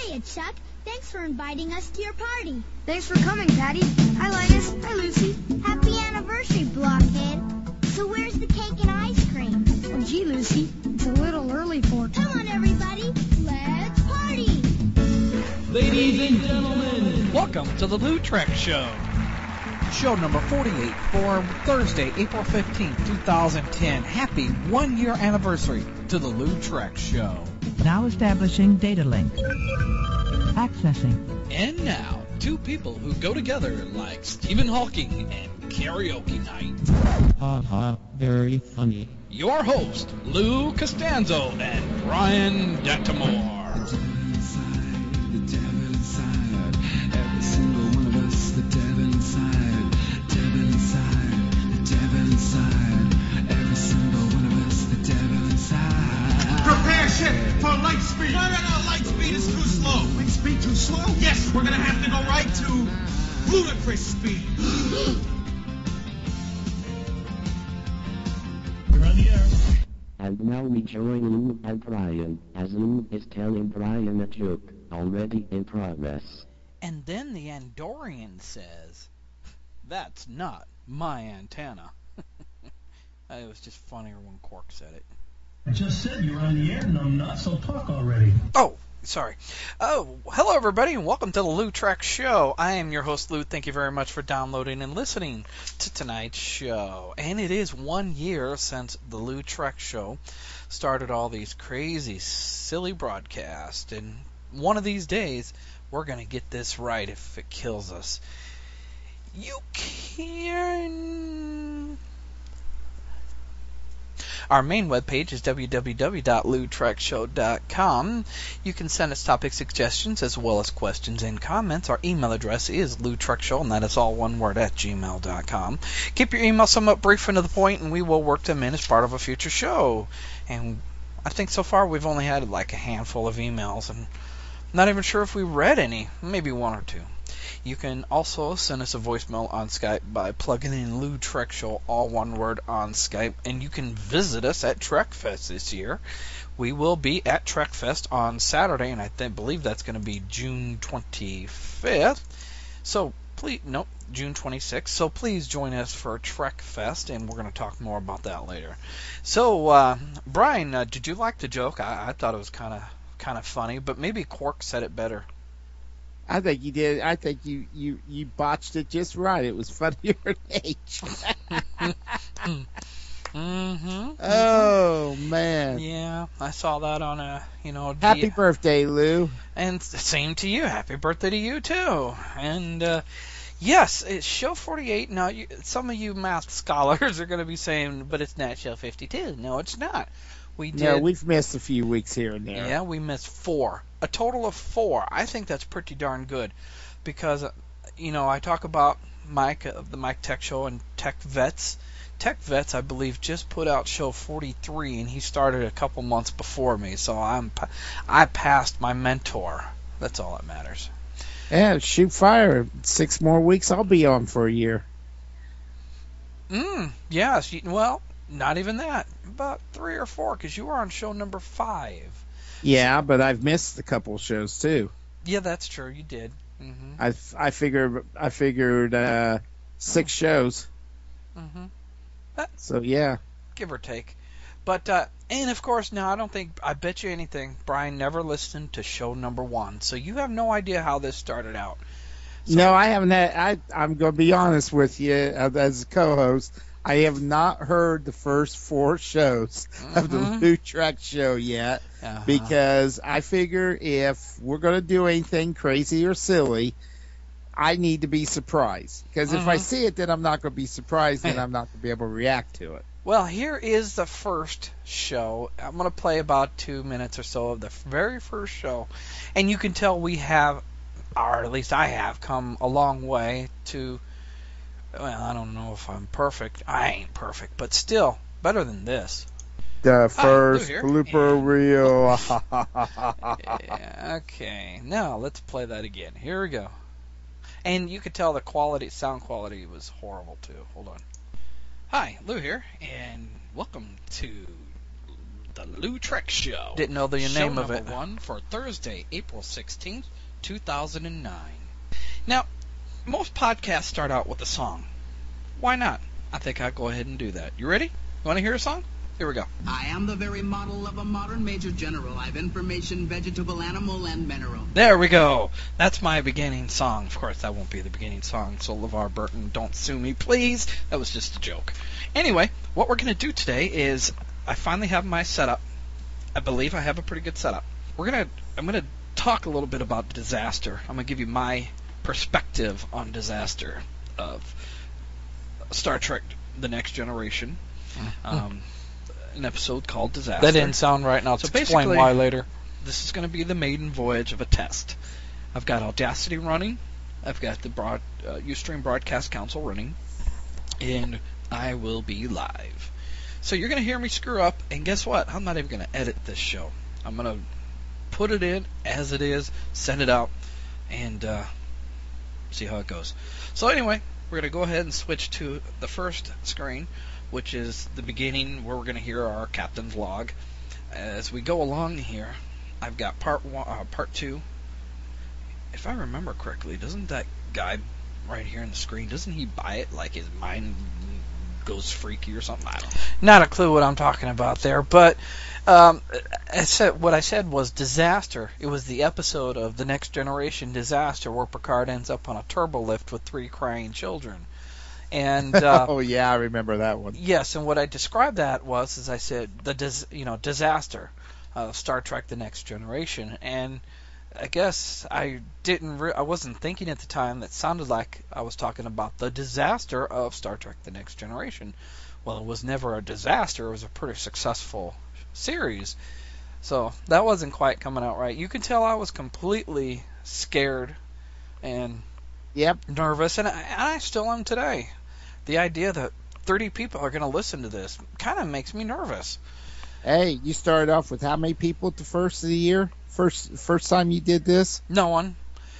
Hiya, Chuck. Thanks for inviting us to your party. Thanks for coming, Patty. Hi, Linus. Hi, Lucy. Happy anniversary, Blockhead. So where's the cake and ice cream? Oh, gee, Lucy, it's a little early for it. Come on, everybody. Let's party. Ladies and gentlemen, welcome to the Lou Trek Show. Show number 48 for Thursday, April 15th, 2010. Happy one-year anniversary to the Lou Trek Show. Now establishing data link. Accessing. And now, two people who go together like Stephen Hawking and karaoke night. Ha ha, very funny. Your host, Lou Costanzo and Brian Dentimore. Prepare ship for light speed. No, light speed is too slow. Light speed too slow? Yes, we're gonna have to go right to ludicrous speed. You're on the air. And now we join Lou and Brian, as Lou is telling Brian a joke, already in progress. And then the Andorian says, "That's not my antenna." It was just funnier when Quark said it. I just said you were on the air, numbnut, so talk already. Oh, sorry. Oh, hello everybody, and welcome to the Lou Trek Show. I am your host, Lou. Thank you very much for downloading and listening to tonight's show. And it is 1 year since the Lou Trek Show started all these crazy, silly broadcasts. And one of these days, we're going to get this right if it kills us. You can... Our main webpage is www.loutrekshow.com. You can send us topic suggestions as well as questions and comments. Our email address is loutrekshow, and that is all one word, at gmail.com. Keep your emails somewhat brief and to the point, and we will work them in as part of a future show. And I think so far we've only had like a handful of emails, and not even sure if we read any, maybe one or two. You can also send us a voicemail on Skype by plugging in Lou Trek Show, all one word, on Skype. And you can visit us at TrekFest this year. We will be at TrekFest on Saturday, and I believe that's going to be June 25th. So please, June 26th. So please join us for TrekFest, and we're going to talk more about that later. So, Brian, did you like the joke? I thought it was kind of funny, but maybe Quark said it better. I think you did. I think you botched it just right. It was funnier than H. Mm-hmm. Oh, man. Yeah, I saw that on a, Happy birthday, Lou. And same to you. Happy birthday to you, too. And, yes, it's show 48. Now, some of you math scholars are going to be saying, but it's not show 52. No, it's not. We've missed a few weeks here and there. Yeah, we missed 4. A total of 4. I think that's pretty darn good because, I talk about Mike, the Mike Tech Show, and Tech Vets. Tech Vets, I believe, just put out show 43, and he started a couple months before me, so I passed my mentor. That's all that matters. Yeah, shoot fire. 6 more weeks, I'll be on for a year. Yes, well, not even that. About 3 or 4, because you were on show number 5. Yeah, but I've missed a couple shows too. Yeah, that's true. You did. Mm-hmm. I figured 6 shows. Mm-hmm. So yeah, give or take. But and of course, now I bet you anything, Brian never listened to show number 1, so you have no idea how this started out. So, no, I haven't had. I'm going to be honest with you as a co-host. I have not heard the first 4 shows of the Lou Trek Show yet because I figure if we're going to do anything crazy or silly, I need to be surprised. Because if I see it, then I'm not going to be surprised and I'm not going to be able to react to it. Well, here is the first show. I'm going to play about 2 minutes or so of the very first show. And you can tell we have, or at least I have, come a long way to... Well, I don't know if I'm perfect. I ain't perfect, but still, better than this. The first blooper reel. Yeah, okay, now let's play that again. Here we go. And you could tell the sound quality was horrible, too. Hold on. Hi, Lou here, and welcome to The Lou Trek Show. Didn't know the name of it. Show number 1 for Thursday, April 16th, 2009. Now, most podcasts start out with a song. Why not? I think I'll go ahead and do that. You ready? You want to hear a song? Here we go. I am the very model of a modern Major General. I've information, vegetable, animal, and mineral. There we go. That's my beginning song. Of course, that won't be the beginning song, so LeVar Burton, don't sue me, please. That was just a joke. Anyway, what we're going to do today is I finally have my setup. I believe I have a pretty good setup. I'm going to talk a little bit about disaster. I'm going to give you my perspective on disaster of Star Trek The Next Generation. An episode called Disaster. That didn't sound right, and I'll explain why later. This is going to be the maiden voyage of a test. I've got Audacity running. I've got the Ustream Broadcast Council running. And I will be live. So you're going to hear me screw up, and guess what? I'm not even going to edit this show. I'm going to put it in as it is, send it out, and see how it goes. So anyway, we're going to go ahead and switch to the first screen, which is the beginning where we're going to hear our captain's log. As we go along here, I've got part 2. If I remember correctly, doesn't that guy right here on the screen, doesn't he buy it like his mind goes freaky or something? I don't know. Not a clue what I'm talking about there, but what I said was disaster. It was the episode of The Next Generation Disaster where Picard ends up on a turbo lift with 3 crying children. And oh yeah, I remember that one. Yes, and what I described that was, as I said, the disaster of Star Trek: The Next Generation. And I guess I wasn't thinking at the time that sounded like I was talking about the disaster of Star Trek: The Next Generation. Well, it was never a disaster. It was a pretty successful series. So that wasn't quite coming out right. You can tell I was completely scared and nervous, and I still am today. The idea that 30 people are going to listen to this kind of makes me nervous. Hey, you started off with how many people at the first of the year? First time you did this? No one.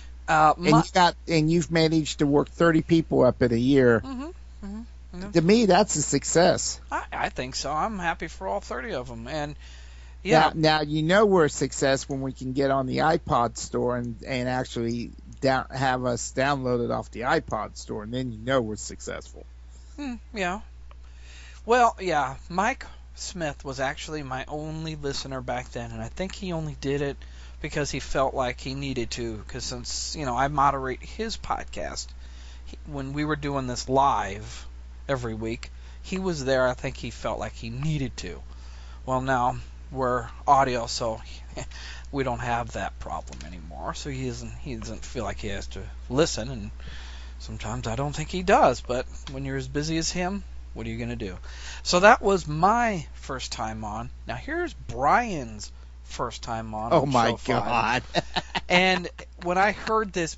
And you've managed to work 30 people up in a year. To me, that's a success. I think so. I'm happy for all 30 of them. And now you know we're a success when we can get on the iPod store and actually have us download it off the iPod store, and then you know we're successful. Yeah. Well, yeah, Mike Smith was actually my only listener back then, and I think he only did it because he felt like he needed to, because since, I moderate his podcast, when we were doing this live every week, he was there. I think he felt like he needed to. Well, now we're audio, so we don't have that problem anymore, so he doesn't feel like he has to listen, and sometimes I don't think he does, but when you're as busy as him, what are you going to do? So that was my first time on. Now here's Brian's first time on. Oh my God. And when I heard this,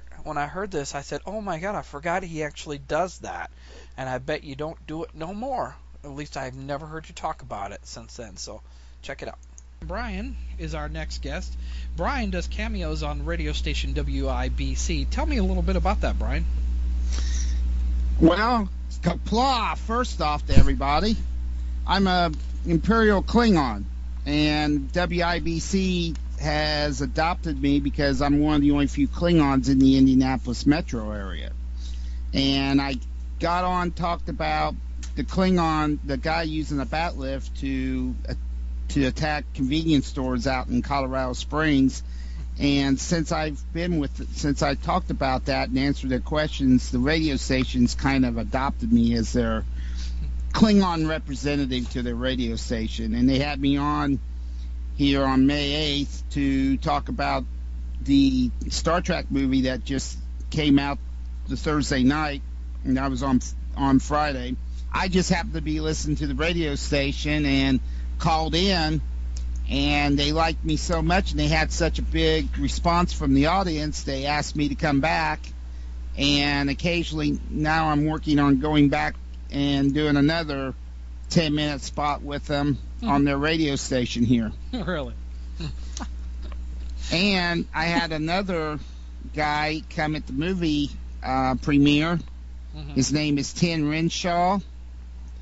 I said, oh my God, I forgot he actually does that. And I bet you don't do it no more. At least I've never heard you talk about it since then, so check it out. Brian is our next guest. Brian does cameos on radio station WIBC. Tell me a little bit about that, Brian. Well, Kapla, first off to everybody. I'm a Imperial Klingon, and WIBC has adopted me because I'm one of the only few Klingons in the Indianapolis metro area. And I got on, talked about the Klingon, the guy using a bat lift to attack convenience stores out in Colorado Springs. And since I talked about that and answered their questions, the radio stations kind of adopted me as their Klingon representative to their radio station. And they had me on here on May 8th to talk about the Star Trek movie that just came out the Thursday night, and I was on Friday. I just happened to be listening to the radio station and called in, and they liked me so much and they had such a big response from the audience, they asked me to come back. And occasionally now I'm working on going back and doing another 10-minute spot with them on their radio station here. Really? And I had another guy come at the movie premiere. His name is Tim Renshaw.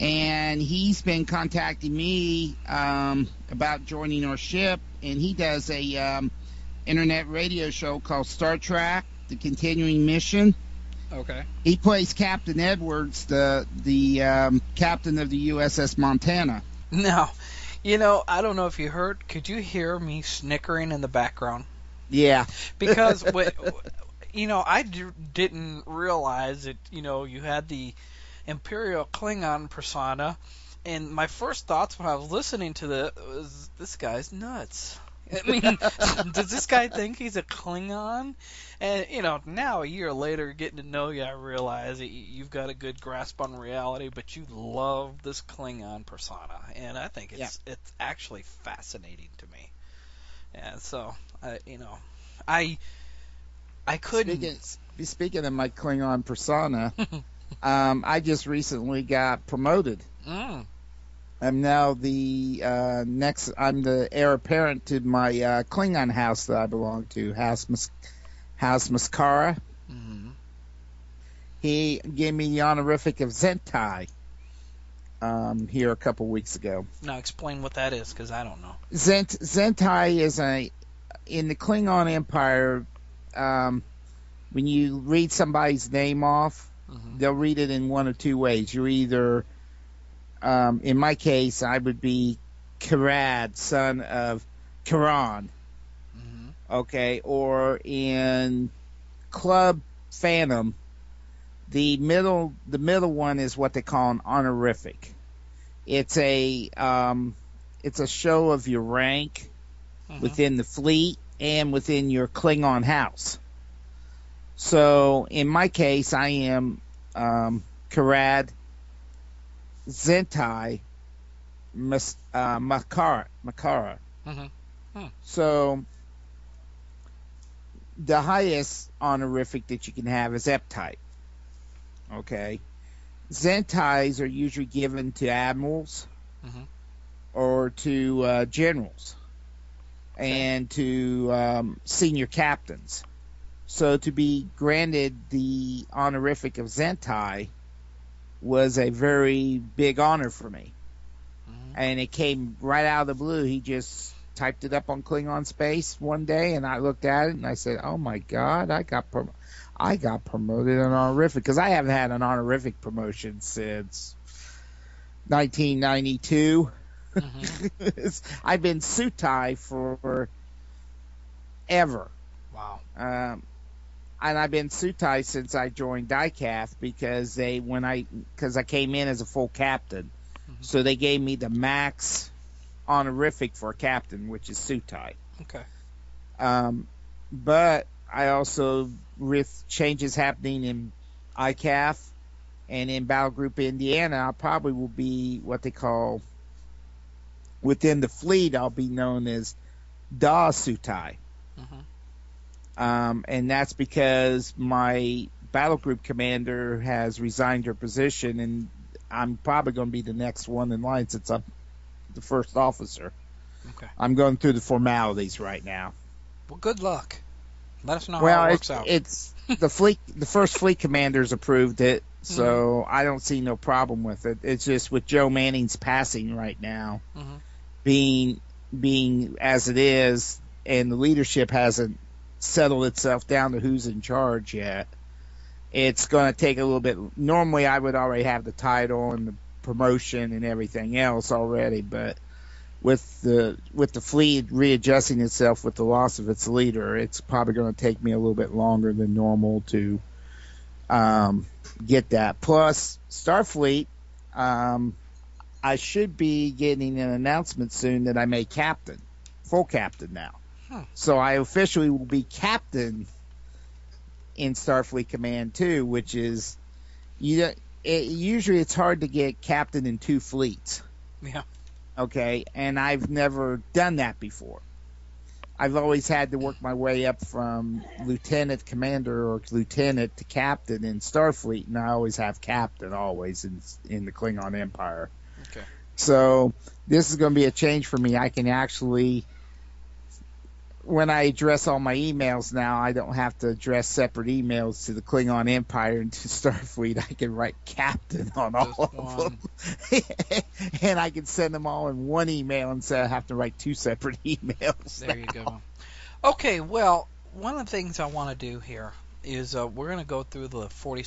and he's been contacting me about joining our ship, and he does a internet radio show called Star Trek: The Continuing Mission. Okay. He plays Captain Edwards, the captain of the USS Montana. Now, you know, I don't know if you heard. Could you hear me snickering in the background? Yeah. Because, you know, I didn't realize that, you know, you had the Imperial Klingon persona, and my first thoughts when I was listening to was, this guy's nuts. I mean, does this guy think he's a Klingon? And, you know, now a year later, getting to know you, I realize that you've got a good grasp on reality, but you love this Klingon persona, and I think it's actually fascinating to me. And so, you know, I couldn't. Speaking of my Klingon persona, I just recently got promoted. Mm. I'm now the I'm the heir apparent to my Klingon house that I belong to, House Mascara. Mm-hmm. He gave me the honorific of Zentai here a couple weeks ago. Now explain what that is, because I don't know. Zentai is in the Klingon Empire. When you read somebody's name off, they'll read it in one of two ways. You're either in my case, I would be Karad, son of Karan. Okay, or in Club Phantom, the middle one is what they call an honorific. It's a show of your rank within the fleet and within your Klingon house. So in my case, I am Karad Zentai Makara. So the highest honorific that you can have is Ep-type. Okay. Zentais are usually given to admirals or to generals and to senior captains. So to be granted the honorific of Zentai was a very big honor for me. And it came right out of the blue. He just typed it up on Klingon Space one day, and I looked at it and I said, "Oh my God, I got promoted an honorific," because I haven't had an honorific promotion since 1992. I've been Sutai for ever. Wow. And I've been Sutai since I joined DICAF because I came in as a full captain, so they gave me the max honorific for a captain, which is Sutai. Okay. But I also, with changes happening in ICAF and in Battle Group Indiana, I probably will be what they call, within the fleet, I'll be known as Da Sutai. And that's because my battle group commander has resigned her position, and I'm probably going to be the next one in line since I'm the first officer. Okay. I'm going through the formalities right now. Well, good luck. Let us know how it works out. It's the fleet. The first fleet commander's approved it, so I don't see no problem with it. It's just with Joe Manning's passing right now, being as it is, and the leadership hasn't settled itself down to who's in charge yet. It's going to take a little bit. Normally, I would already have the title and the promotion and everything else already, but with the fleet readjusting itself with the loss of its leader, it's probably going to take me a little bit longer than normal to get that. Plus, Starfleet, I should be getting an announcement soon that I made captain, full captain now. So I officially will be captain in Starfleet Command 2, which is usually it's hard to get captain in two fleets. Yeah. Okay, and I've never done that before. I've always had to work my way up from lieutenant commander or lieutenant to captain in Starfleet, and I always have captain always in the Klingon Empire. Okay. So this is going to be a change for me. I can actually when I address all my emails now, I don't have to address separate emails to the Klingon Empire and to Starfleet. I can write Captain on all of them. And I can send them all in one email instead of having to write two separate emails. There you go. Okay, well, one of the things I want to do here is we're going to go through the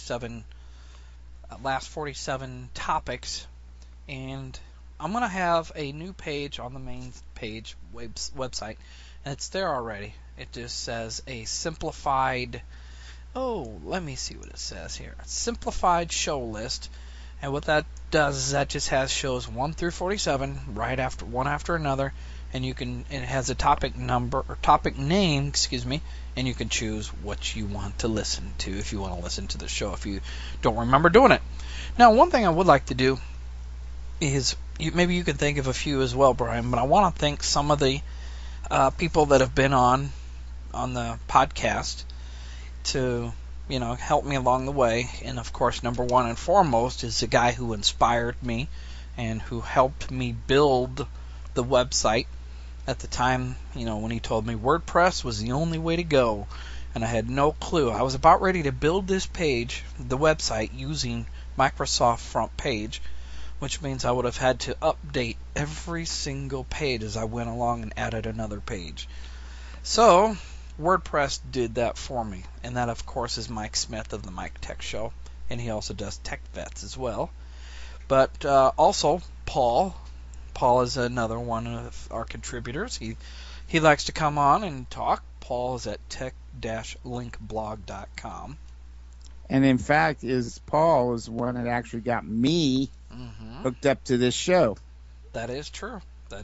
last 47 topics, and I'm going to have a new page on the main page website, and it's there already. It just says a simplified, let me see what it says here. A simplified show list, and what that does is that just has shows 1 through 47 right after one after another, and it has a topic number or topic name, and you can choose what you want to listen to if you want to listen to the show if you don't remember doing it. Now, one thing I would like to do is maybe you can think of a few as well, Brian, but I want to thank some of the people that have been on the podcast to help me along the way. And of course, number one and foremost is the guy who inspired me and who helped me build the website at the time, when he told me WordPress was the only way to go, and I had no clue. I was about ready to build this page, the website, using Microsoft Front Page, which means I would have had to update every single page as I went along and added another page. So, WordPress did that for me, and that, of course, is Mike Smith of the Mike Tech Show, and he also does Tech Vets as well. But also, Paul is another one of our contributors. He likes to come on and talk. Paul is at tech-linkblog.com. And in fact, Paul is the one that actually got me hooked up to this show. That is true.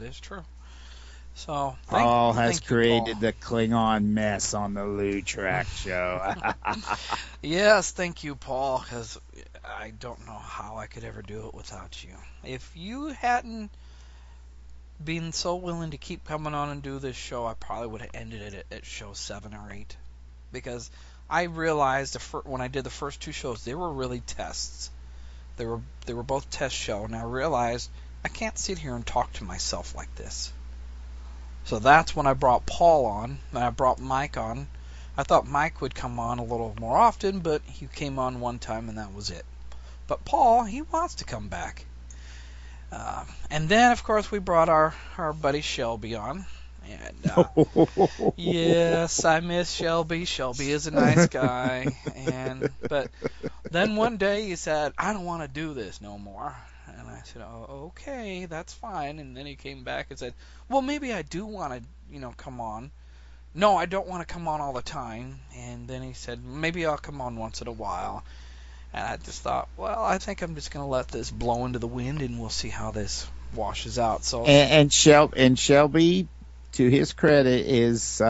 So Paul has created the Klingon mess on the Lou Track Show. Yes, thank you, Paul, because I don't know how I could ever do it without you. If you hadn't been so willing to keep coming on and do this show, I probably would have ended it at show 7 or 8, because I realized when I did the first 2 shows, they were really tests. They were both test show, and I realized I can't sit here and talk to myself like this. So that's when I brought Paul on, and I brought Mike on. I thought Mike would come on a little more often, but he came on one time, and that was it. But Paul, he wants to come back. And then, of course, we brought our buddy Shelby on. And yes, I miss Shelby. Shelby is a nice guy. But then one day he said, I don't want to do this no more. And I said, oh, okay, that's fine. And then he came back and said, well, maybe I do want to, come on. No, I don't want to come on all the time. And then he said, maybe I'll come on once in a while. And I just thought, well, I think I'm just going to let this blow into the wind, and we'll see how this washes out. So and Shelby, to his credit, is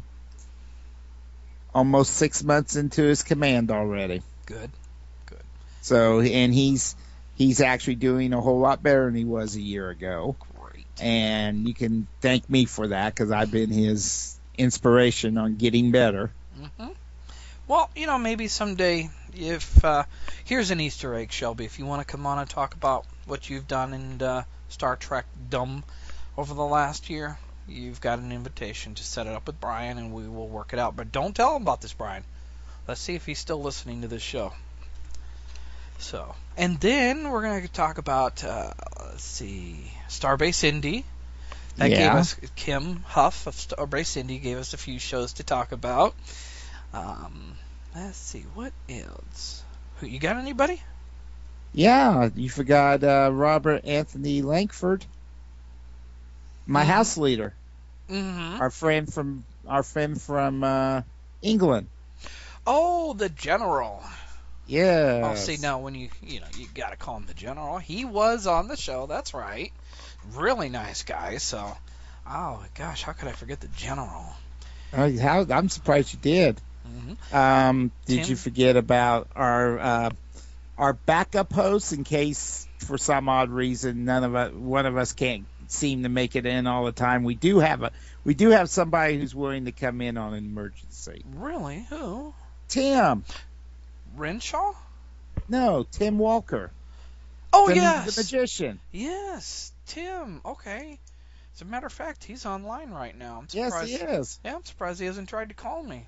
almost 6 months into his command already. Good. So, and he's actually doing a whole lot better than he was a year ago. Great. And you can thank me for that, because I've been his inspiration on getting better. Mm-hmm. Well, maybe someday, if here's an Easter egg, Shelby. If you want to come on and talk about what you've done in Star Trek Dumb over the last year, you've got an invitation to set it up with Brian, and we will work it out. But don't tell him about this, Brian. Let's see if he's still listening to this show. So, and then we're going to talk about, Starbase Indy. That gave us, Kim Huff of Starbase Indy gave us a few shows to talk about. Let's see, what else? You got anybody? Yeah, you forgot Robert Anthony Langford, my house leader. Mm-hmm. Our friend from England. Oh, the General. Yeah. Oh, see, now when you got to call him the General. He was on the show, that's right. Really nice guy, so, oh, gosh, how could I forget the General? I'm surprised you did. Mm-hmm. Did you forget about our backup host, in case for some odd reason one of us can't seem to make it in all the time? We do have somebody who's willing to come in on an emergency. Really? Who? Tim Renshaw? No, Tim Walker. Oh, yes, the magician. Yes, Tim. Okay. As a matter of fact, he's online right now. I'm Yes, surprised. he is. Yeah, I'm surprised he hasn't tried to call me.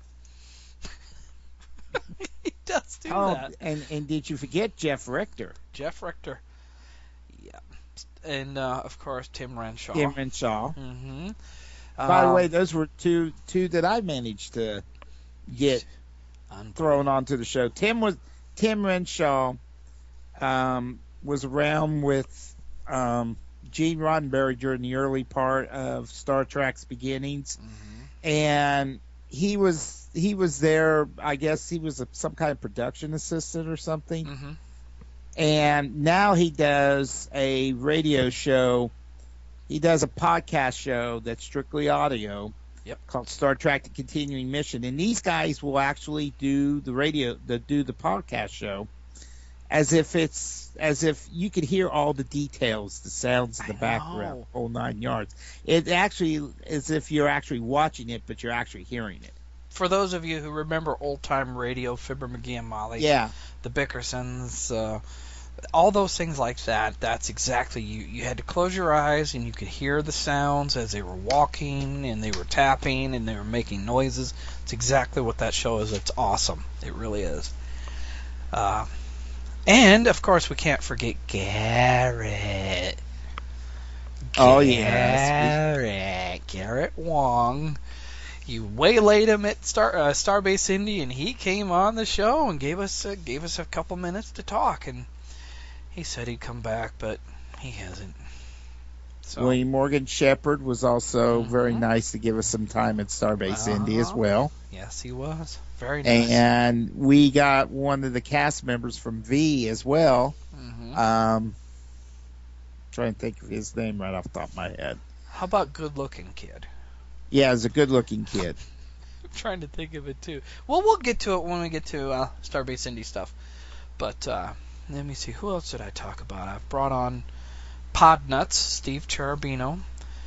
He does do that. And did you forget Jeff Richter? Jeff Richter. Yeah. And, of course, Tim Renshaw. Tim Renshaw. Mm-hmm. By the way, those were two that I managed to get thrown onto the show. Tim Renshaw was around with Gene Roddenberry during the early part of Star Trek's beginnings, and he was there. I guess he was some kind of production assistant or something. And now he does a radio show. He does a podcast show that's strictly audio. Called Star Trek: The Continuing Mission, and these guys will actually do the podcast show as if you could hear all the details, the sounds in the background, the whole 9 yards. It actually is if you're actually watching it, but you're actually hearing it. For those of you who remember old time radio, Fibber McGee and Molly, the Bickersons, all those things like that, that's exactly you had to close your eyes and you could hear the sounds as they were walking and they were tapping and they were making noises. It's exactly what that show is. It's awesome. It really is. And, of course, we can't forget Garrett. Oh, yes. Garrett Wong. You waylaid him at Starbase Indy, and he came on the show and gave us a couple minutes to talk. And he said he'd come back, but he hasn't. So. William Morgan Shepherd was also very nice to give us some time at Starbase Indy as well. Yes, he was. Very nice. And we got one of the cast members from V as well. Trying to think of his name right off the top of my head. How about Good Looking Kid? Yeah, he's a good-looking kid. I'm trying to think of it, too. Well, we'll get to it when we get to Starbase Indy stuff. But let me see. Who else did I talk about? I've brought on Podnuts, Steve Cherubino,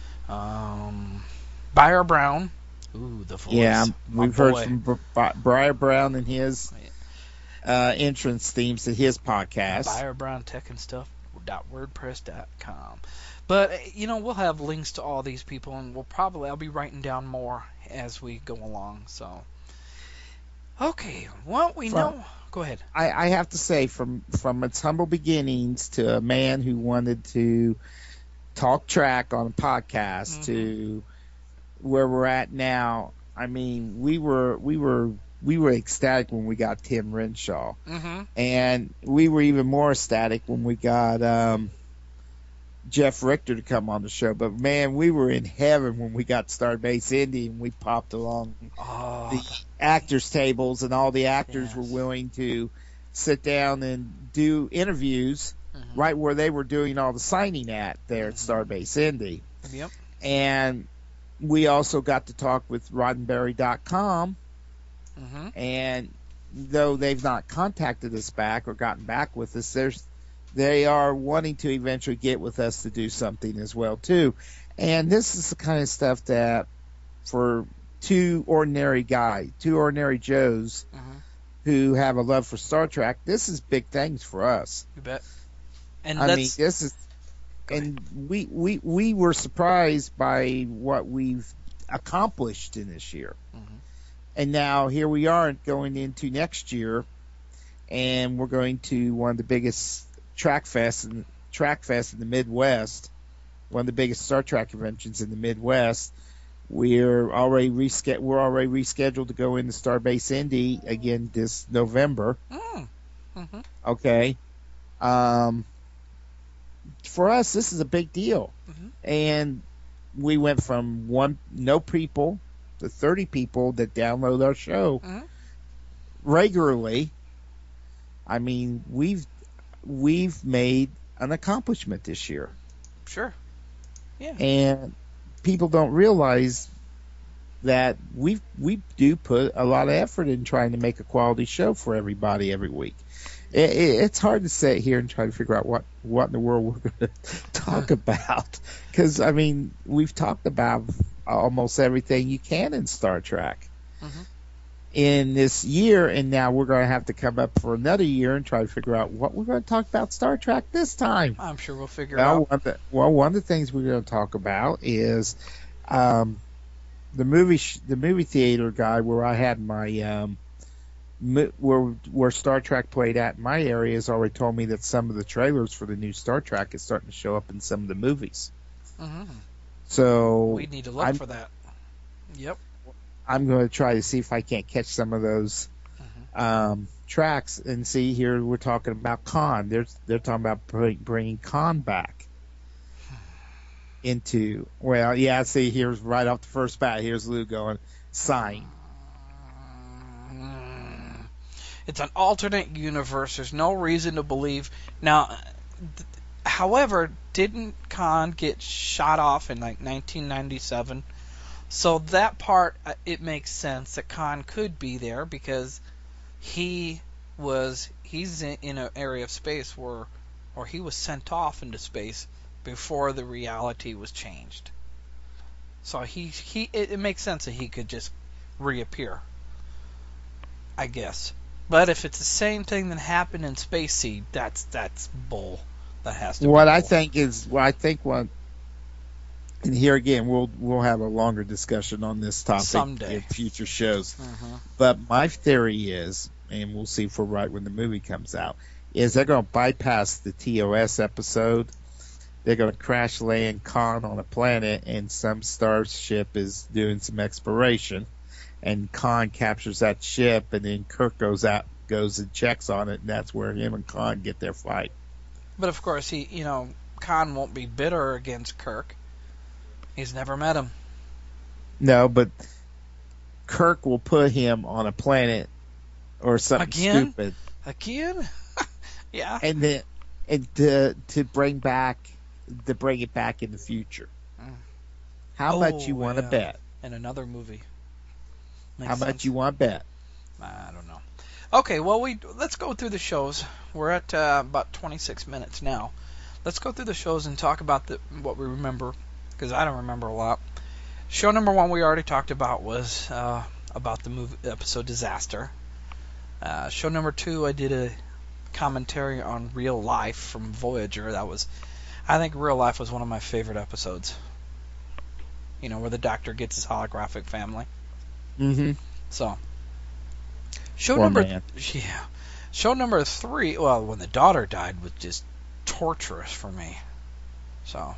Briar Brown. Ooh, the voice. Yeah, we've heard from Briar Brown and his entrance themes to his podcast. Briar Brown Tech and Stuff. .wordpress.com. But we'll have links to all these people, and I'll be writing down more as we go along. So, okay, well, we know. Go ahead. I have to say, from its humble beginnings to a man who wanted to talk track on a podcast to where we're at now. I mean, we were ecstatic when we got Tim Renshaw, and we were even more ecstatic when we got Jeff Richter to come on the show. But man, we were in heaven when we got Starbase Indy and we popped along the actors tables, and all the actors were willing to sit down and do interviews right where they were doing all the signing at there at Starbase Indy. Yep. And we also got to talk with Roddenberry.com. And though they've not contacted us back or gotten back with us, they are wanting to eventually get with us to do something as well too. And this is the kind of stuff that for two ordinary Joes who have a love for Star Trek, this is big things for us. You bet. And this is, and we were surprised by what we've accomplished in this year. And now here we are going into next year, and we're going to one of the biggest track fest in the Midwest, one of the biggest Star Trek conventions in the Midwest. We're already rescheduled to go into Starbase Indy again this November. Okay. For us, this is a big deal, and we went from no people to 30 people that download our show regularly. I mean, we've made an accomplishment this year. Sure. Yeah. And people don't realize that we do put a lot of effort in trying to make a quality show for everybody every week. It's hard to sit here and try to figure out what in the world we're going to talk about, because I mean, we've talked about almost everything you can in Star Trek. in this year, and now we're going to have to come up for another year and try to figure out what we're going to talk about Star Trek this time. I'm sure we'll figure out. One of the things we're going to talk about is the movie theater guy where I had my where Star Trek played at in my area has already told me that some of the trailers for the new Star Trek is starting to show up in some of the movies. Mm-hmm. So we need to look for that. Yep. I'm going to try to see if I can't catch some of those tracks and see. Here we're talking about Khan. They're talking about bringing Khan back into. Well, yeah. See, here's right off the first bat. Here's Lou going sign. It's an alternate universe. There's no reason to believe. Now, however, didn't Khan get shot off in like 1997? So that part, it makes sense that Khan could be there because he's in an area of space or he was sent off into space before the reality was changed. So it makes sense that he could just reappear, I guess. But if it's the same thing that happened in Space Seed, that's bull. That has to be what bull. I think, and here again, we'll have a longer discussion on this topic someday in future shows. Mm-hmm. But my theory is, and we'll see if we're right when the movie comes out, is they're going to bypass the TOS episode. They're going to crash land Khan on a planet, and some starship is doing some exploration. And Khan captures that ship, and then Kirk goes and checks on it, and that's where him and Khan get their fight. But of course, Khan won't be bitter against Kirk. He's never met him. No, but Kirk will put him on a planet or something stupid. Again? Yeah. And then to bring it back in the future. How much you want to bet? In another movie. How much you want to bet? I don't know. Okay, well, let's go through the shows. We're at about 26 minutes now. Let's go through the shows and talk about what we remember, because I don't remember a lot. Show number 1 we already talked about was about the movie episode Disaster. Show number 2, I did a commentary on Real Life from Voyager. I think Real Life was one of my favorite episodes. Where the Doctor gets his holographic family. Mm-hmm. So, show number 3. Well, when the daughter died, was just torturous for me. So,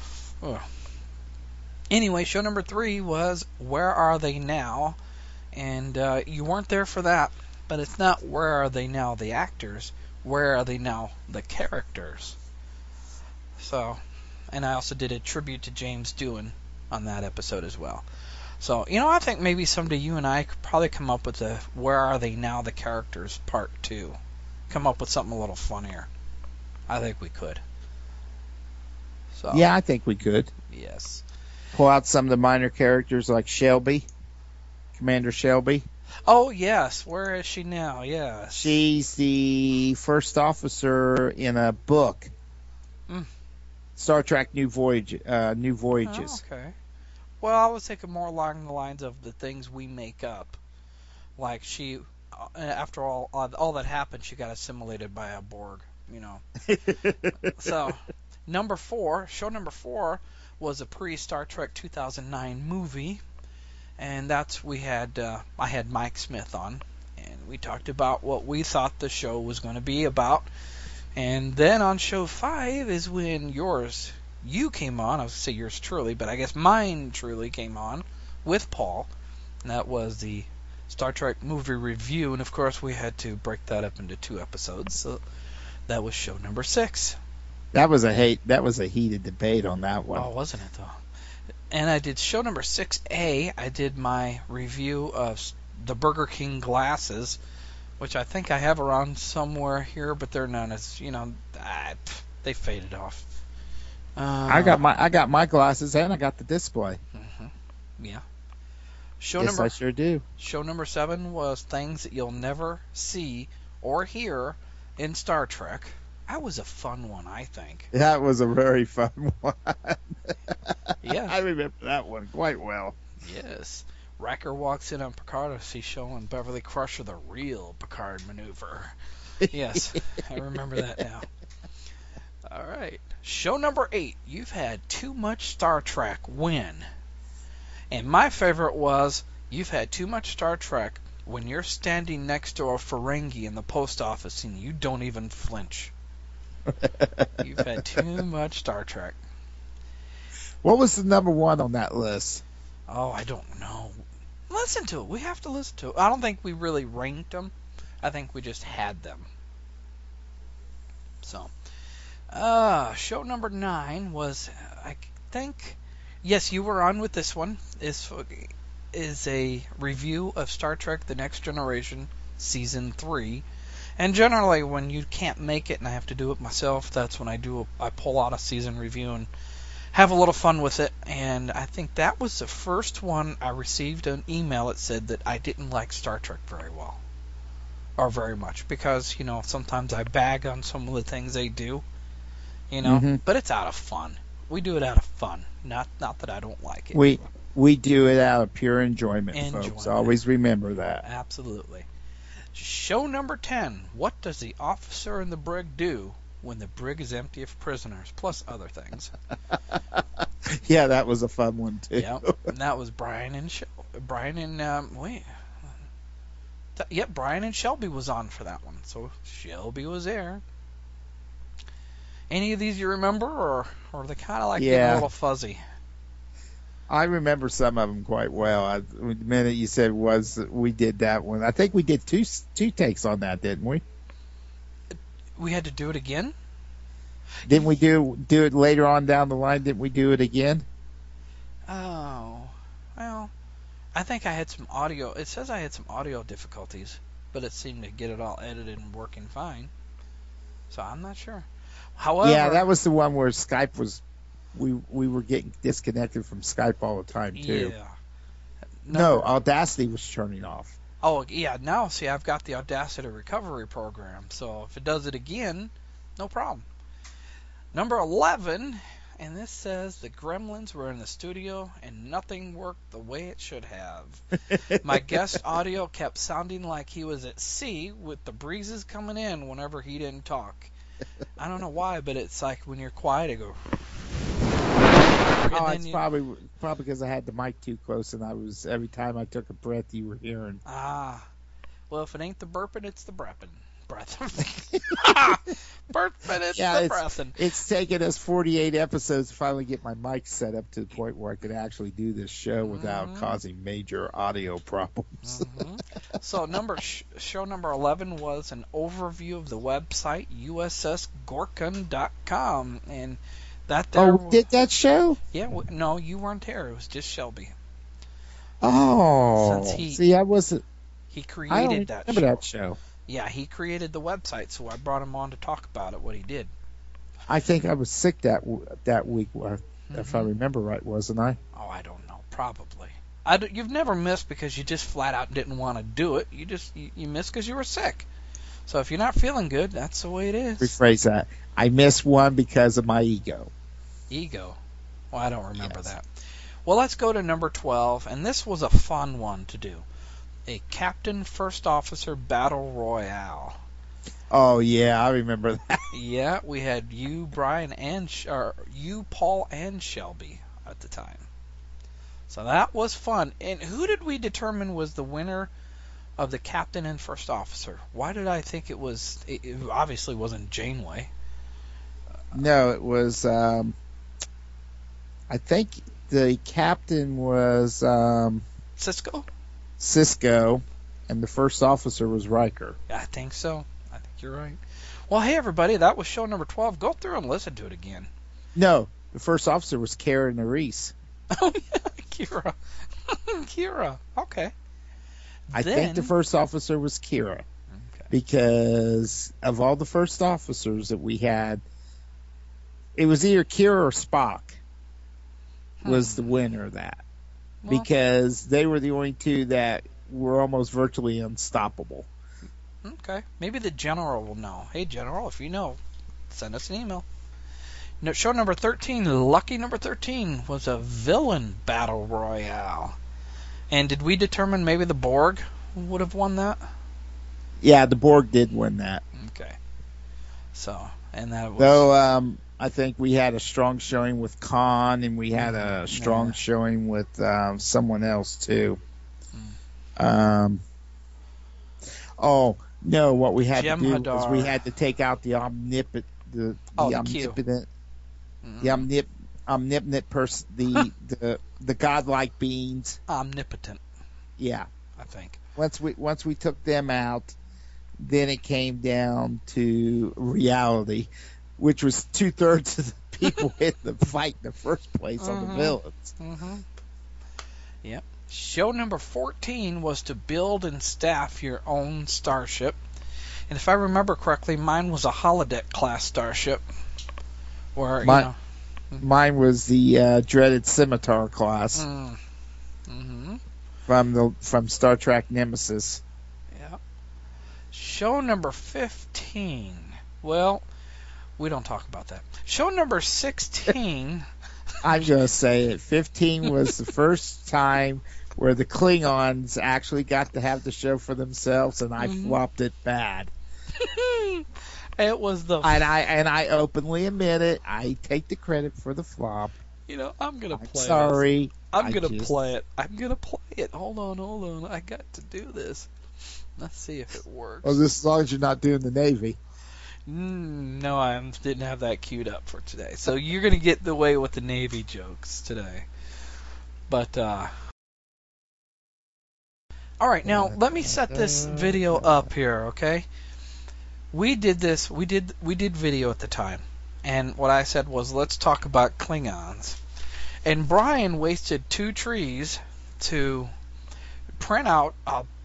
anyway, show number 3 was Where Are They Now? And you weren't there for that, but it's not Where Are They Now, the actors. Where Are They Now, the characters? So, and I also did a tribute to James Doohan on that episode as well. So, I think maybe someday you and I could probably come up with a Where Are They Now, the Characters Part 2. Come up with something a little funnier. I think we could. So, yeah, I think we could. Yes. Pull out some of the minor characters like Shelby, Commander Shelby. Oh, yes. Where is she now? Yes. She's the first officer in a book. Star Trek New Voyages. Oh, okay. Well, I was thinking more along the lines of the things we make up. Like she, after all that happened, she got assimilated by a Borg, So, show number 4 was a pre-Star Trek 2009 movie. And I had Mike Smith on. And we talked about what we thought the show was going to be about. And then on show 5 is when you came on. I was going to say yours truly, but I guess mine truly came on with Paul. And that was the Star Trek movie review. And of course, we had to break that up into 2 episodes. So that was show number 6. That was a heated debate on that one. Oh, wasn't it though? And I did show number 6A. I did my review of the Burger King glasses, which I think I have around somewhere here, but they're known as, they faded off. I got my glasses and I got the display. Mm-hmm. Yeah. I sure do. Show number 7 was things that you'll never see or hear in Star Trek. That was a fun one, I think. That was a very fun one. Yeah. I remember that one quite well. Yes. Riker walks in on Picard as he's showing Beverly Crusher the real Picard maneuver. Yes, I remember that now. All right. Show number 8. You've had too much Star Trek. When? And my favorite was, you've had too much Star Trek when you're standing next to a Ferengi in the post office and you don't even flinch. You've had too much Star Trek. What was the number 1 on that list? Oh, I don't know. Listen to it. We have to listen to it. I don't think we really ranked them. I think we just had them. So, show number 9 was, I think, yes, you were on with this one, is a review of Star Trek The Next Generation Season 3. And generally, when you can't make it and I have to do it myself, that's when I pull out a season review and have a little fun with it. And I think that was the first one I received an email that said that I didn't like Star Trek very well. Or very much. Because, sometimes I bag on some of the things they do. But it's out of fun. We do it out of fun. Not that I don't like it. We do it out of pure enjoyment, folks. Always remember that. Absolutely. Show number 10. What does the officer in the brig do when the brig is empty of prisoners, plus other things? Yeah, that was a fun one, too. Yeah, and that was Brian and Shelby was on for that one. So Shelby was there. Any of these you remember, or are they kind of like getting a little fuzzy? I remember some of them quite well. The minute you said we did that one. I think we did two takes on that, didn't we? We had to do it again? Didn't we do it later on down the line? Didn't we do it again? Oh, well, I think I had some audio. It says I had some audio difficulties, but it seemed to get it all edited and working fine. So I'm not sure. However, yeah, that was the one where Skype was. We were getting disconnected from Skype all the time too. Yeah. No, Audacity was turning off. Oh yeah, now see I've got the Audacity recovery program, so if it does it again, no problem. Number 11, and this says the Gremlins were in the studio and nothing worked the way it should have. My guest audio kept sounding like he was at sea with the breezes coming in whenever he didn't talk. I don't know why, but it's like when you're quiet, it goes. Oh, it's probably because I had the mic too close, and every time I took a breath, you were hearing. Ah, well, if it ain't the burping, it's the breathing. Burping, it's the breathing. It's taken us 48 episodes to finally get my mic set up to the point where I could actually do this show without causing major audio problems. So show number 11 was an overview of the website ussgorkon.com, and that there. Oh, did that show? Yeah, no, you weren't there. It was just Shelby. Oh, I wasn't. He created that show. That show. Yeah, he created the website, so I brought him on to talk about it, what he did. I think I was sick that week, if I remember right, wasn't I? Oh, I don't know. Probably. You've never missed because you just flat out didn't want to do it. You missed because you were sick. So if you're not feeling good, that's the way it is. Rephrase that. I missed one because of my ego. Ego? Well, I don't remember that. Well, let's go to number 12, and this was a fun one to do. A Captain First Officer Battle Royale. Oh yeah, I remember that. Yeah, we had you, Brian, you, Paul, and Shelby at the time. So that was fun. And who did we determine was the winner of the Captain and First Officer? Why did I think it was? It obviously wasn't Janeway. No, it was. I think the captain was Cisco, and the first officer was Riker. I think so. I think you're right. Well, hey, everybody, that was show number 12. Go through and listen to it again. No, the first officer was Kara Nerys. Oh, yeah, Kira. Kira, okay. I think the first officer was Kira. Okay. Because of all the first officers that we had, it was either Kira or Spock was the winner of that. Well, because they were the only two that were almost virtually unstoppable. Okay. Maybe the General will know. Hey, General, if you know, send us an email. No, show number 13, lucky number 13, was a villain battle royale. And did we determine maybe the Borg would have won that? Yeah, the Borg did win that. Okay. So, and that was... Though, I think we had a strong showing with Khan, and we had a strong showing with someone else, too. What we had to do was we had to take out the omnipotent person, the godlike beings. Omnipotent. Yeah. I think. Once we took them out, then it came down to reality, which was 2/3 of the people in the fight in the first place on the villains. Yep. Show number 14 was to build and staff your own starship. And if I remember correctly, mine was a holodeck class starship. Mine was the dreaded Scimitar class from Star Trek Nemesis. Yeah. Show number 15. Well, we don't talk about that. Show number 16. I'm going to say it. 15 was the first time where the Klingons actually got to have the show for themselves, and I flopped it bad. It was the... And I openly admit it. I take the credit for the flop. I'm going to play it. Sorry. I'm going to play it. I'm going to play it. Hold on. I got to do this. Let's see if it works. Well, just as long as you're not doing the Navy. No, I didn't have that queued up for today. So you're going to get the way with the Navy jokes today. But, alright, now let me set this video up here, okay? We did this, we did video at the time. And what I said was, let's talk about Klingons. And Brian wasted 2 trees to print out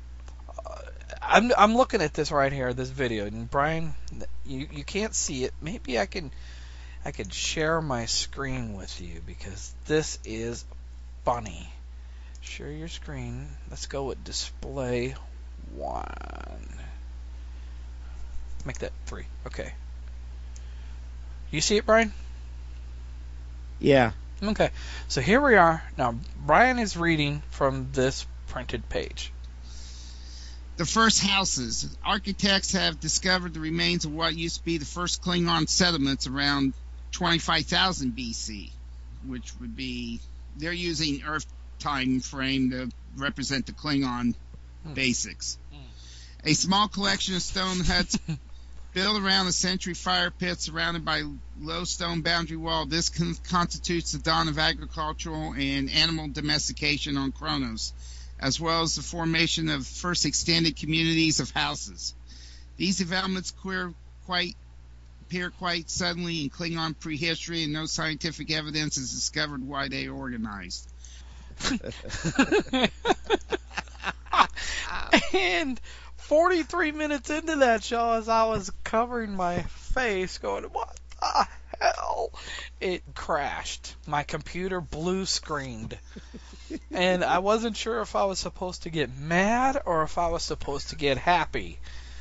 I'm looking at this right here, this video, and Brian, you can't see it. Maybe I can share my screen with you because this is funny. Share your screen. Let's go with display 1. Make that 3. Okay. You see it, Brian? Yeah. Okay. So here we are. Now, Brian is reading from this printed page. The first houses. Architects have discovered the remains of what used to be the first Klingon settlements around 25,000 BC, which would be, they're using Earth time frame to represent the Klingon basics. A small collection of stone huts built around a century fire pit surrounded by low stone boundary wall. This constitutes the dawn of agricultural and animal domestication on Kronos, as well as the formation of first extended communities of houses. These developments appear quite suddenly in Klingon prehistory, and no scientific evidence is discovered why they organized. And 43 minutes into that show, as I was covering my face, going, what the hell? It crashed. My computer blue screened. And I wasn't sure if I was supposed to get mad or if I was supposed to get happy.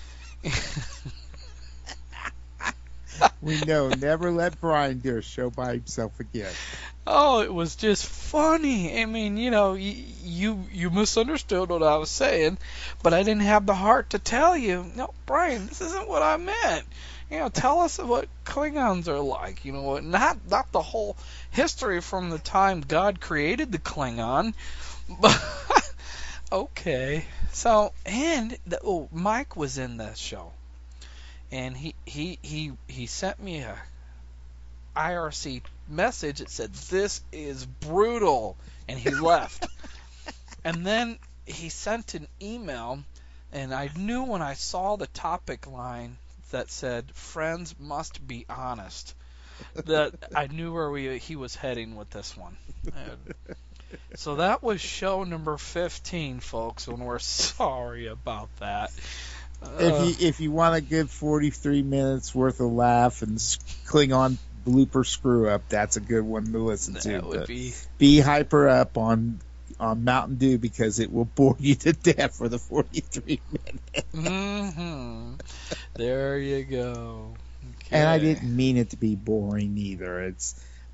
We know, never let Brian do a show by himself again. Oh, it was just funny. I mean, you misunderstood what I was saying, but I didn't have the heart to tell you, no, Brian, this isn't what I meant. Tell us what Klingons are like. Not the whole history from the time God created the Klingon. But okay. So, and Mike was in that show, and he sent me a IRC message that said, "This is brutal," and he left. And then he sent an email, and I knew when I saw the topic line that said "Friends must be honest," that I knew where he was heading with this one. And so that was show number 15, folks, and we're sorry about that. If you want a good 43 minutes worth of laugh and Klingon blooper screw up, that's a good one to listen to. That would be hyper up on Mountain Dew because it will bore you to death for the 43 minutes. Mm-hmm. There you go. Okay. And I didn't mean it to be boring either.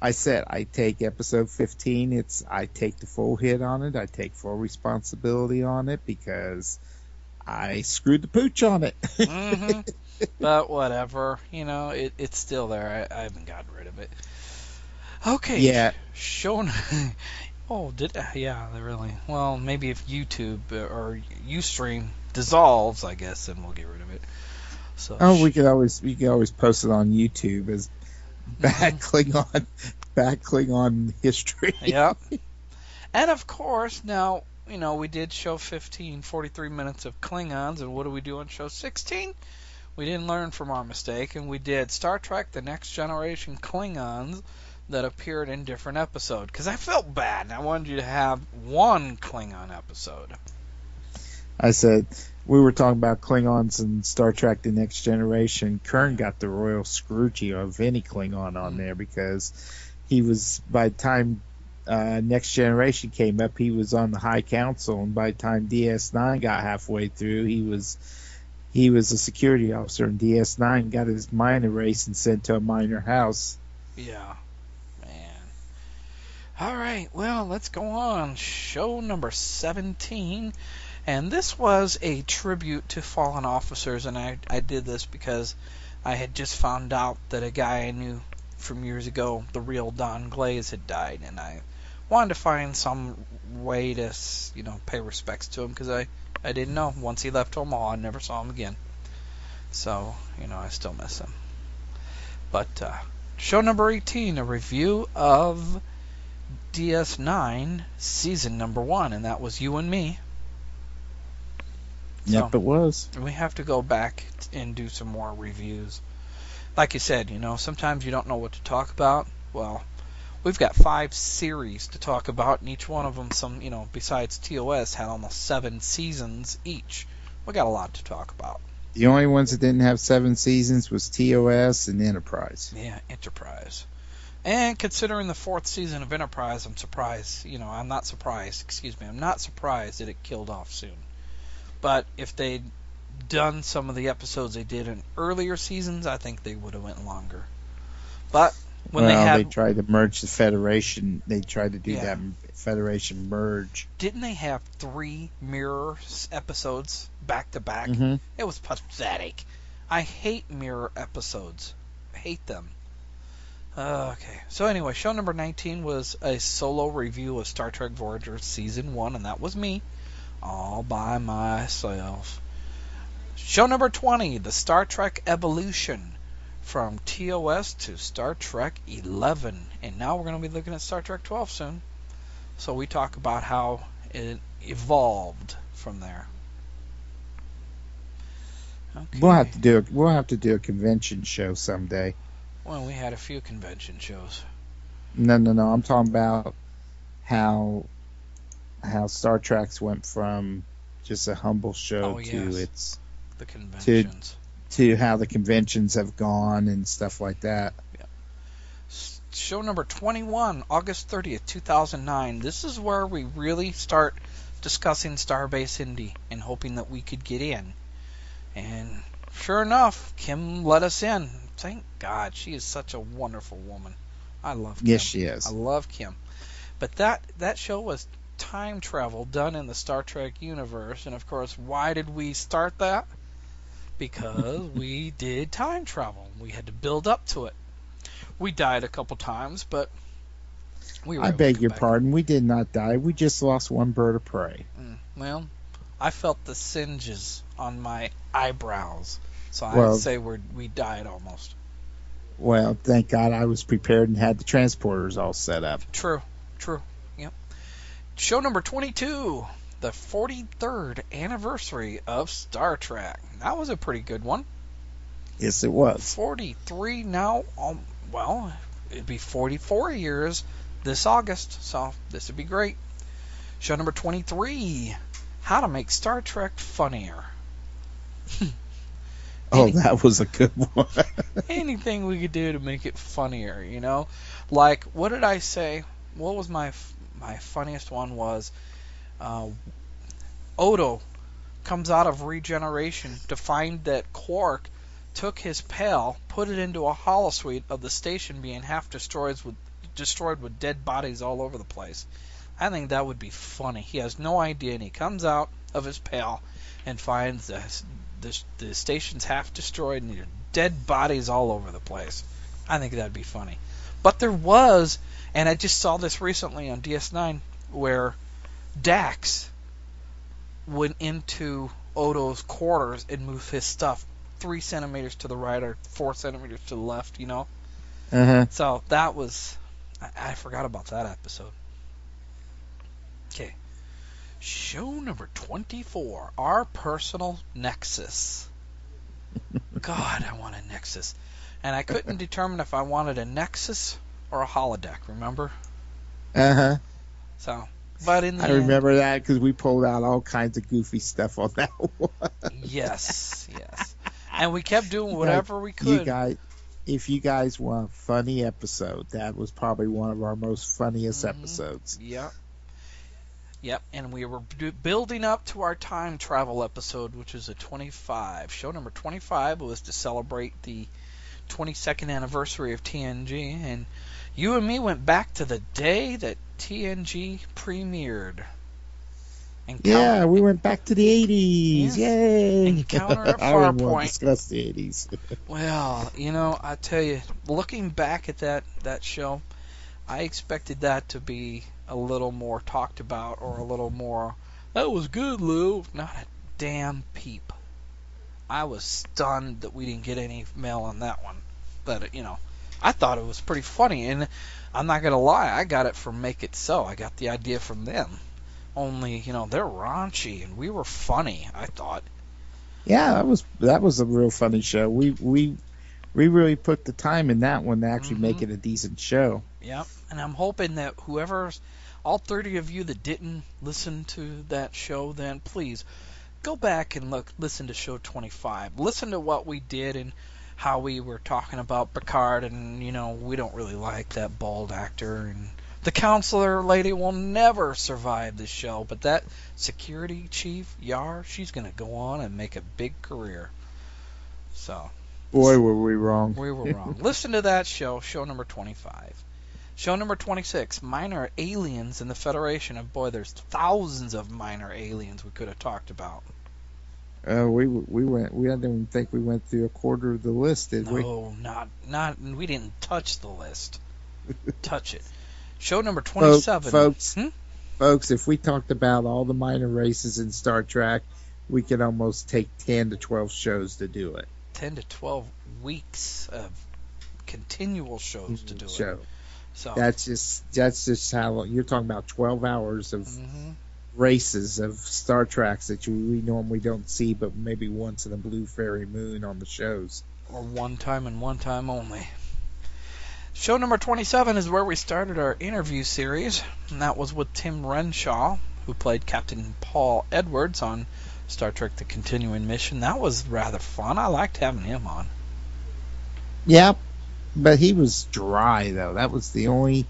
I said I take episode 15. I take the full hit on it. I take full responsibility on it because I screwed the pooch on it. Mm-hmm. But whatever, it's still there. I haven't gotten rid of it. Okay. Yeah. Oh, yeah, really. Well, maybe if YouTube or Ustream dissolves, I guess, then we'll get rid of it. So. We could always post it on YouTube as bad Klingon history. Yep. And of course, now we did show 15, 43 minutes of Klingons, and what do we do on show 16? We didn't learn from our mistake, and we did Star Trek: The Next Generation Klingons that appeared in different episodes. Because I felt bad, and I wanted you to have one Klingon episode. I said, we were talking about Klingons in Star Trek: The Next Generation. Kern got the royal Scrooge of any Klingon on there because he was, by the time Next Generation came up, he was on the High Council, and by the time DS9 got halfway through, he was a security officer, and DS9 got his mind erased and sent to a minor house. Yeah, man. All right, well, let's go on. Show number 17. And this was a tribute to fallen officers, and I did this because I had just found out that a guy I knew from years ago, the real Don Glaze, had died, and I wanted to find some way to, pay respects to him because I didn't know. Once he left Omaha, I never saw him again. So, I still miss him. But show number 18, a review of DS9 season number 1, and that was You and Me. Yep, it was. We have to go back and do some more reviews. Like you said, sometimes you don't know what to talk about. Well, we've got 5 series to talk about, and each one of them, besides TOS, had almost 7 seasons each. We got a lot to talk about. The only ones that didn't have 7 seasons was TOS and Enterprise. Yeah, Enterprise. And considering the 4th season of Enterprise, I'm surprised. I'm not surprised. I'm not surprised that it killed off soon. But if they'd done some of the episodes they did in earlier seasons, I think they would have went longer. But when they tried to merge the Federation, they tried to do that Federation merge. Didn't they have 3 mirror episodes back to back? Mm-hmm. It was pathetic. I hate mirror episodes. I hate them. Okay. So anyway, show number 19 was a solo review of Star Trek Voyager Season 1, and that was me. All by myself. Show number 20, the Star Trek Evolution from TOS to Star Trek 11. And now we're going to be looking at Star Trek 12 soon. So we talk about how it evolved from there. Okay. We'll have to do a convention show someday. Well, we had a few convention shows. No. I'm talking about how Star Trek went from just a humble show to the conventions. To how the conventions have gone and stuff like that. Yeah. Show number 21, August 30th, 2009. This is where we really start discussing Starbase Indy and hoping that we could get in. And sure enough, Kim let us in. Thank God. She is such a wonderful woman. I love Kim. Yes, she is. I love Kim. But that show was time travel done in the Star Trek universe, and of course, why did we start that? Because we did time travel. We had to build up to it. We died a couple times, but we were I beg your pardon. We did not die. We just lost one bird of prey. Well, I felt the singes on my eyebrows, so I'd say we died almost. Well, thank God I was prepared and had the transporters all set up. True. Yep. Show number 22, the 43rd anniversary of Star Trek. That was a pretty good one. Yes, it was. 43 now. Well, it'd be 44 years this August, so this would be great. Show number 23, how to make Star Trek funnier. That was a good one. Anything we could do to make it funnier, Like, what did I say? What was my funniest one was Odo comes out of regeneration to find that Quark took his pail, put it into a holosuite of the station being half destroyed destroyed with dead bodies all over the place. I think that would be funny. He has no idea, and he comes out of his pail and finds the station's half destroyed and there are dead bodies all over the place. I think that'd be funny. But there was, and I just saw this recently on DS9, where Dax went into Odo's quarters and moved his stuff 3 centimeters to the right or 4 centimeters to the left, you know? Uh-huh. So that was... I forgot about that episode. Okay. Show number 24. Our personal Nexus. God, I want a Nexus. And I couldn't determine if I wanted a Nexus or a holodeck, remember? Uh-huh. So, but in the I remember that because we pulled out all kinds of goofy stuff on that one. Yes. And we kept doing whatever we could. If you guys want a funny episode, that was probably one of our most funniest episodes. Yep, and we were building up to our time travel episode, which is a 25. Show number 25 was to celebrate the 22nd anniversary of TNG, and you and me went back to the day that TNG premiered. We went back to the 80s. Yay! Encounter at I Farpoint. didn't want to discuss the 80s. Well, I tell you, looking back at that show, I expected that to be a little more talked about, or a little more, that was good, Lou. Not a damn peep. I was stunned that we didn't get any mail on that one. But, I thought it was pretty funny, and I'm not going to lie, I got it from Make It So. I got the idea from them. Only, they're raunchy, and we were funny, I thought. Yeah, that was a real funny show. We really put the time in that one to actually make it a decent show. Yep, and I'm hoping that all 30 of you that didn't listen to that show, then please go back and listen to show 25. Listen to what we did and how we were talking about Picard, and we don't really like that bald actor, and the counselor lady will never survive this show, but that security chief, Yar, she's going to go on and make a big career. So, boy, were we wrong. We were wrong. Listen to that show number 25. Show number 26, Minor Aliens in the Federation. And boy, there's thousands of minor aliens we could have talked about. We went. We didn't even think we went through a quarter of the list, did we? No, not. We didn't touch the list. Touch it. Show number 27. Folks, if we talked about all the minor races in Star Trek, we could almost take 10 to 12 shows to do it. 10 to 12 weeks of continual shows to do it. So that's just how you're talking about 12 hours of races of Star Treks that we normally don't see, but maybe once in a blue fairy moon on the shows. Or one time and one time only. Show number 27 is where we started our interview series, and that was with Tim Renshaw, who played Captain Paul Edwards on Star Trek The Continuing Mission. That was rather fun. I liked having him on. Yeah, but he was dry, though. That was the only,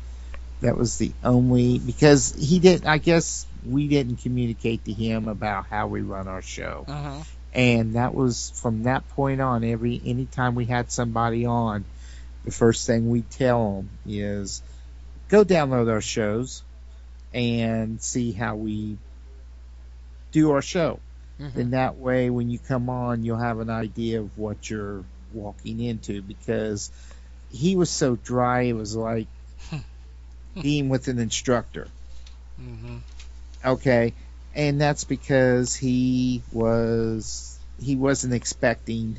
because he didn't, I guess we didn't communicate to him about how we run our show. And that was, from that point on, anytime we had somebody on, the first thing we tell them is, go download our shows and see how we do our show. And that way, when you come on, you'll have an idea of what you're walking into, because he was so dry, it was like being with an instructor. Okay, and that's because he wasn't expecting.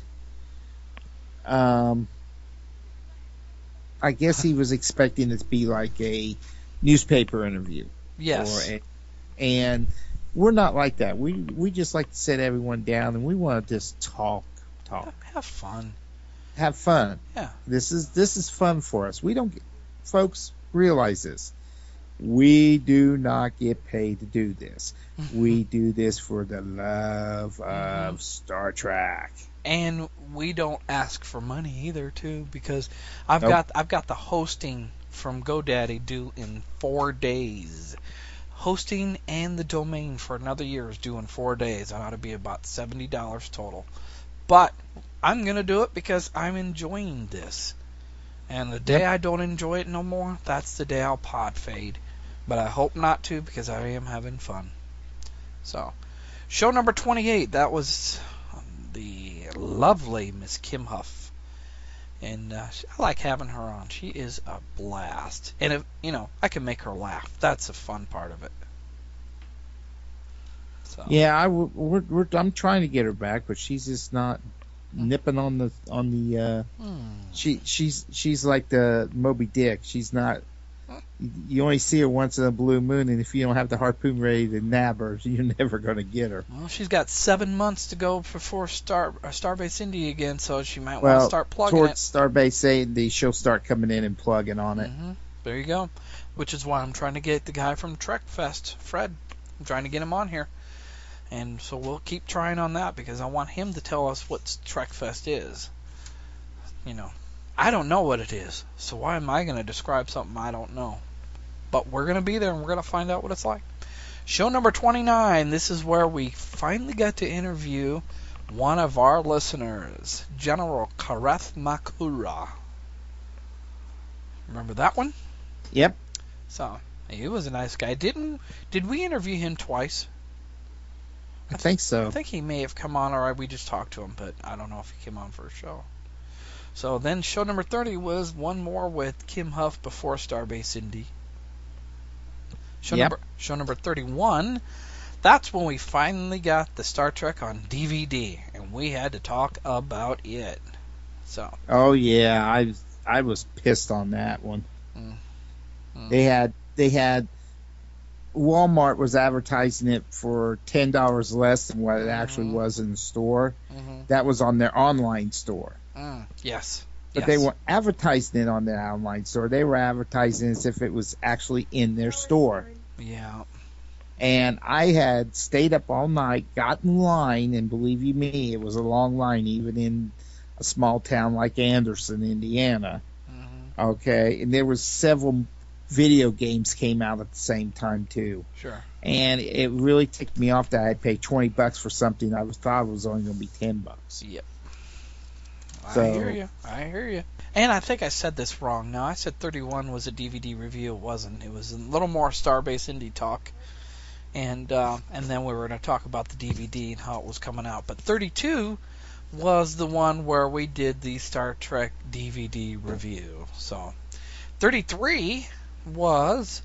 I guess he was expecting it to be like a newspaper interview. Yes. And we're not like that. We just like to sit everyone down, and we want to just talk. Have fun. Yeah. This is fun for us. Folks, realize this. We do not get paid to do this. We do this for the love of Star Trek. And we don't ask for money either, too, because I've got the hosting from GoDaddy due in 4 days. Hosting and the domain for another year is due in 4 days. It ought to be about $70 total. But I'm going to do it because I'm enjoying this. And the day I don't enjoy it no more, that's the day I'll pod fade. But I hope not to, because I am having fun. So, show number 28, that was the lovely Miss Kim Huff. And I like having her on. She is a blast. And, if, I can make her laugh. That's the fun part of it. So. Yeah, I'm trying to get her back, but she's just not nipping on the she's like the Moby Dick. She's not. You only see her once in a blue moon, and if you don't have the harpoon ready to nab her, you're never going to get her. Well, she's got 7 months to go before Starbase Indy again, so she might want to start plugging towards it. Starbase Indy, she'll start coming in and plugging on it. Mm-hmm. There you go. Which is why I'm trying to get the guy from Trek Fest, Fred. I'm trying to get him on here. And so we'll keep trying on that, because I want him to tell us what Trek Fest is. I don't know what it is, so why am I going to describe something I don't know? But we're going to be there, and we're going to find out what it's like. Show number 29, this is where we finally got to interview one of our listeners, General Kareth Makura. Remember that one? Yep. So, he was a nice guy. Did we interview him twice? I think so. I think he may have come on, or we just talked to him, but I don't know if he came on for a show. So then show number 30 was one more with Kim Huff before Starbase Indy. Show number 31, that's when we finally got the Star Trek on DVD, and we had to talk about it. So. Oh yeah, I was pissed on that one. Mm. They had Walmart was advertising it for $10 less than what it actually was in the store. Mm-hmm. That was on their online store. Yes. But they weren't advertising it on their online store. They were advertising as if it was actually in their store. Yeah. And I had stayed up all night, got in line, and believe you me, it was a long line, even in a small town like Anderson, Indiana. Mm-hmm. Okay, and there was several video games came out at the same time too. Sure. And it really ticked me off that I'd pay $20 for something I thought was only going to be $10. Yep. So, I hear you. And I think I said this wrong. No, I said 31 was a DVD review. It wasn't. It was a little more Starbase Indy talk. And then we were going to talk about the DVD and how it was coming out. But 32 was the one where we did the Star Trek DVD review. So 33 was...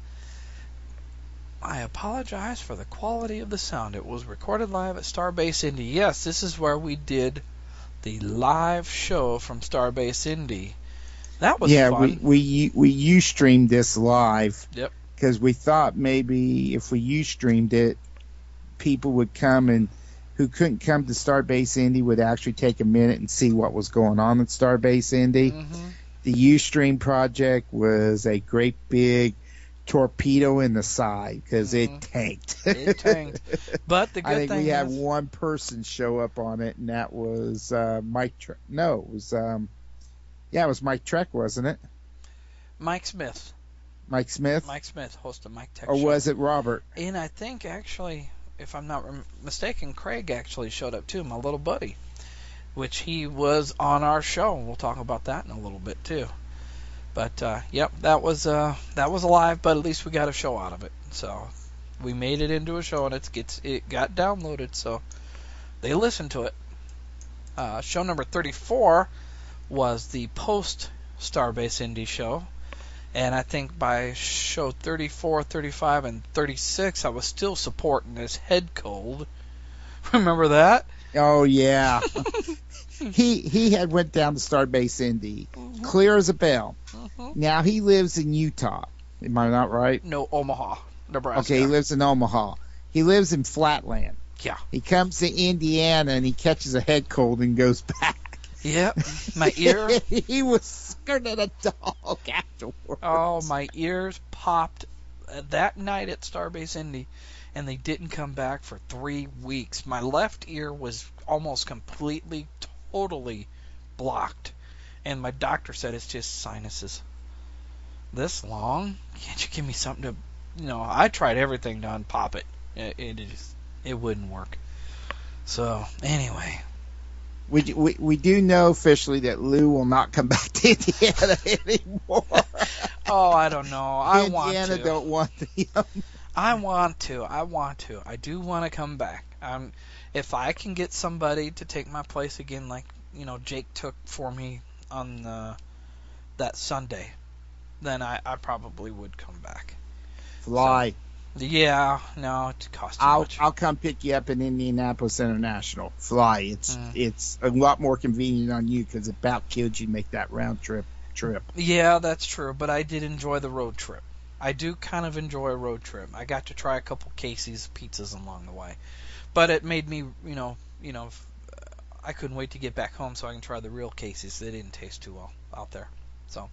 I apologize for the quality of the sound. It was recorded live at Starbase Indy. Yes, this is where we did the live show from Starbase Indy. That was fun. Yeah, we Ustreamed this live. Yep. Because we thought maybe if we Ustreamed it, people would come and who couldn't come to Starbase Indy would actually take a minute and see what was going on at Starbase Indy. Mm-hmm. The Ustream project was a great big torpedo in the side because it tanked. It tanked. But the good thing I think we had is, one person show up on it, and that was Mike Trek. No, it was it was Mike Trek, wasn't it? Mike Smith. Mike Smith? Mike Smith, host of Mike Tech Or Show. was it Robert? And I think, actually, if I'm not mistaken, Craig actually showed up too, my little buddy, which he was on our show. We'll talk about that in a little bit too. But yep, that was live, but at least we got a show out of it. So we made it into a show, and it got downloaded, so they listened to it. Show number 34 was the post Starbase Indy show, and I think by show 34, 35, and 36, I was still supporting his Head Cold. Remember that? Oh yeah. He had went down to Starbase Indy, clear as a bell. Now he lives in Utah. Am I not right? No, Omaha, Nebraska. Okay, he lives in Omaha. He lives in Flatland. Yeah. He comes to Indiana and he catches a head cold and goes back. Yep, my ear. He was scared of a dog afterwards. Oh, my ears popped that night at Starbase Indy, and they didn't come back for 3 weeks. My left ear was almost completely, totally blocked, and my doctor said it's just sinuses. This long? Can't you give me something to... I tried everything to unpop it. It wouldn't work. So, anyway. We do know officially that Lou will not come back to Indiana anymore. Oh, I don't know. Indiana don't want him. I want to. I do want to come back. If I can get somebody to take my place again, like Jake took for me on that Sunday, then I probably would come back. Fly. So, yeah, no, it costs too much. I'll come pick you up in Indianapolis International. Fly. It's a lot more convenient on you because it about kills you to make that round trip. Yeah, that's true, but I did enjoy the road trip. I do kind of enjoy a road trip. I got to try a couple Casey's pizzas along the way, but it made me, I couldn't wait to get back home so I can try the real Casey's. They didn't taste too well out there. So,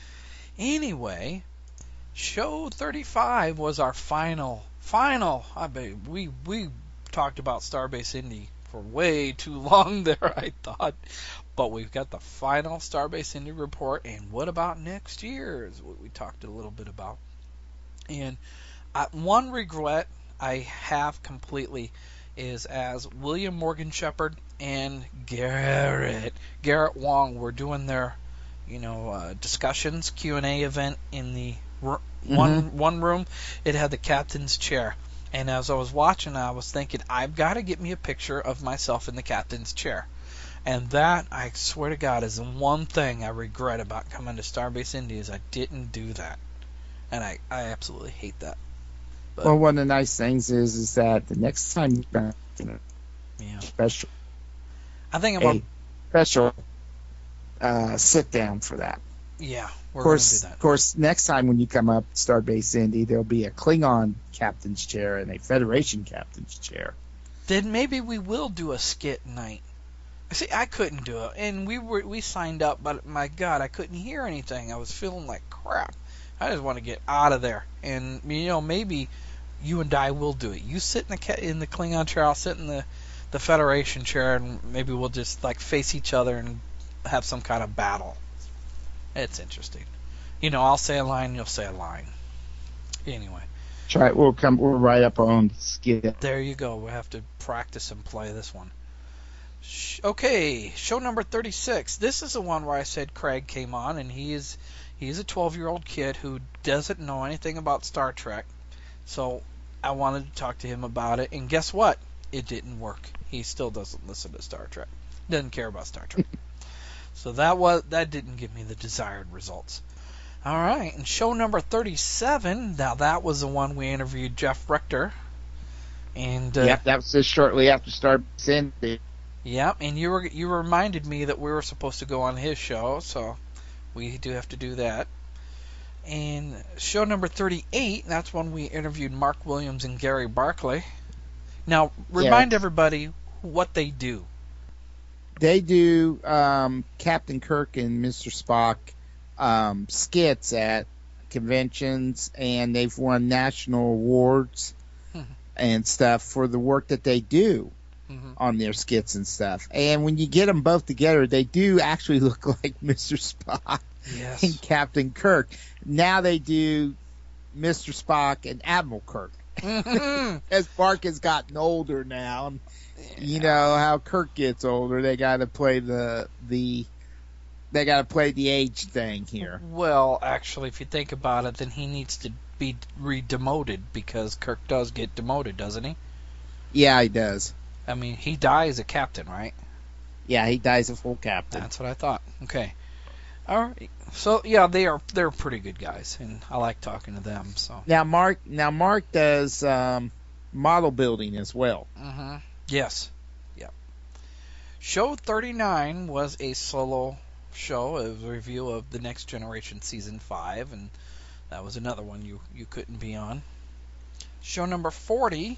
anyway, show 35 was our final. I bet we talked about Starbase Indy for way too long there, I thought. But we've got the final Starbase Indy report, and what about next year is what we talked a little bit about. And one regret I have completely is as William Morgan Shepherd and Garrett Wong were doing their, discussions, Q&A event in the one room. It had the captain's chair. And as I was watching, I was thinking, I've got to get me a picture of myself in the captain's chair. And that, I swear to God, is the one thing I regret about coming to Starbase Indy is I didn't do that. And I absolutely hate that. But, well, one of the nice things is that the next time you're going to special, I think I'm special sit down for that. Yeah, we're going to do that. Of course, next time when you come up to Starbase Indy, there'll be a Klingon captain's chair and a Federation captain's chair. Then maybe we will do a skit night. See, I couldn't do it, and we signed up, but my God, I couldn't hear anything. I was feeling like crap. I just want to get out of there, and maybe you and I will do it. You sit in the Klingon chair, I'll sit in the Federation chair, and maybe we'll just face each other and have some kind of battle. It's interesting. I'll say a line, you'll say a line. Anyway. Try it. We'll write up our own skit. There you go. We'll have to practice and play this one. Okay, show number 36. This is the one where I said Craig came on, and he's a 12-year-old kid who doesn't know anything about Star Trek. So I wanted to talk to him about it, and guess what? It didn't work. He still doesn't listen to Star Trek. Doesn't care about Star Trek. So that didn't give me the desired results. All right, and show number 37. Now that was the one we interviewed Jeff Rector, and that was just shortly after Starbase Indy. Yep, and you reminded me that we were supposed to go on his show, so we do have to do that. And show number 38. That's when we interviewed Mark Williams and Gary Barclay. Now remind everybody what they do. They do Captain Kirk and Mr. Spock skits at conventions, and they've won national awards and stuff for the work that they do on their skits and stuff. And when you get them both together, they do actually look like Mr. Spock and Captain Kirk. Now they do Mr. Spock and Admiral Kirk. As Mark has gotten older now, you know how Kirk gets older. They got to play the age thing here. Well, actually, if you think about it, then he needs to be re-demoted because Kirk does get demoted, doesn't he? Yeah, he does. I mean, he dies a captain, right? Yeah, he dies a full captain. That's what I thought. Okay. All right. So yeah, they're pretty good guys, and I like talking to them. So now Mark does model building as well. Mm-hmm. Yes. Yep. Show 39 was a solo show, a review of the Next Generation Season 5, and that was another one you couldn't be on. Show number 40,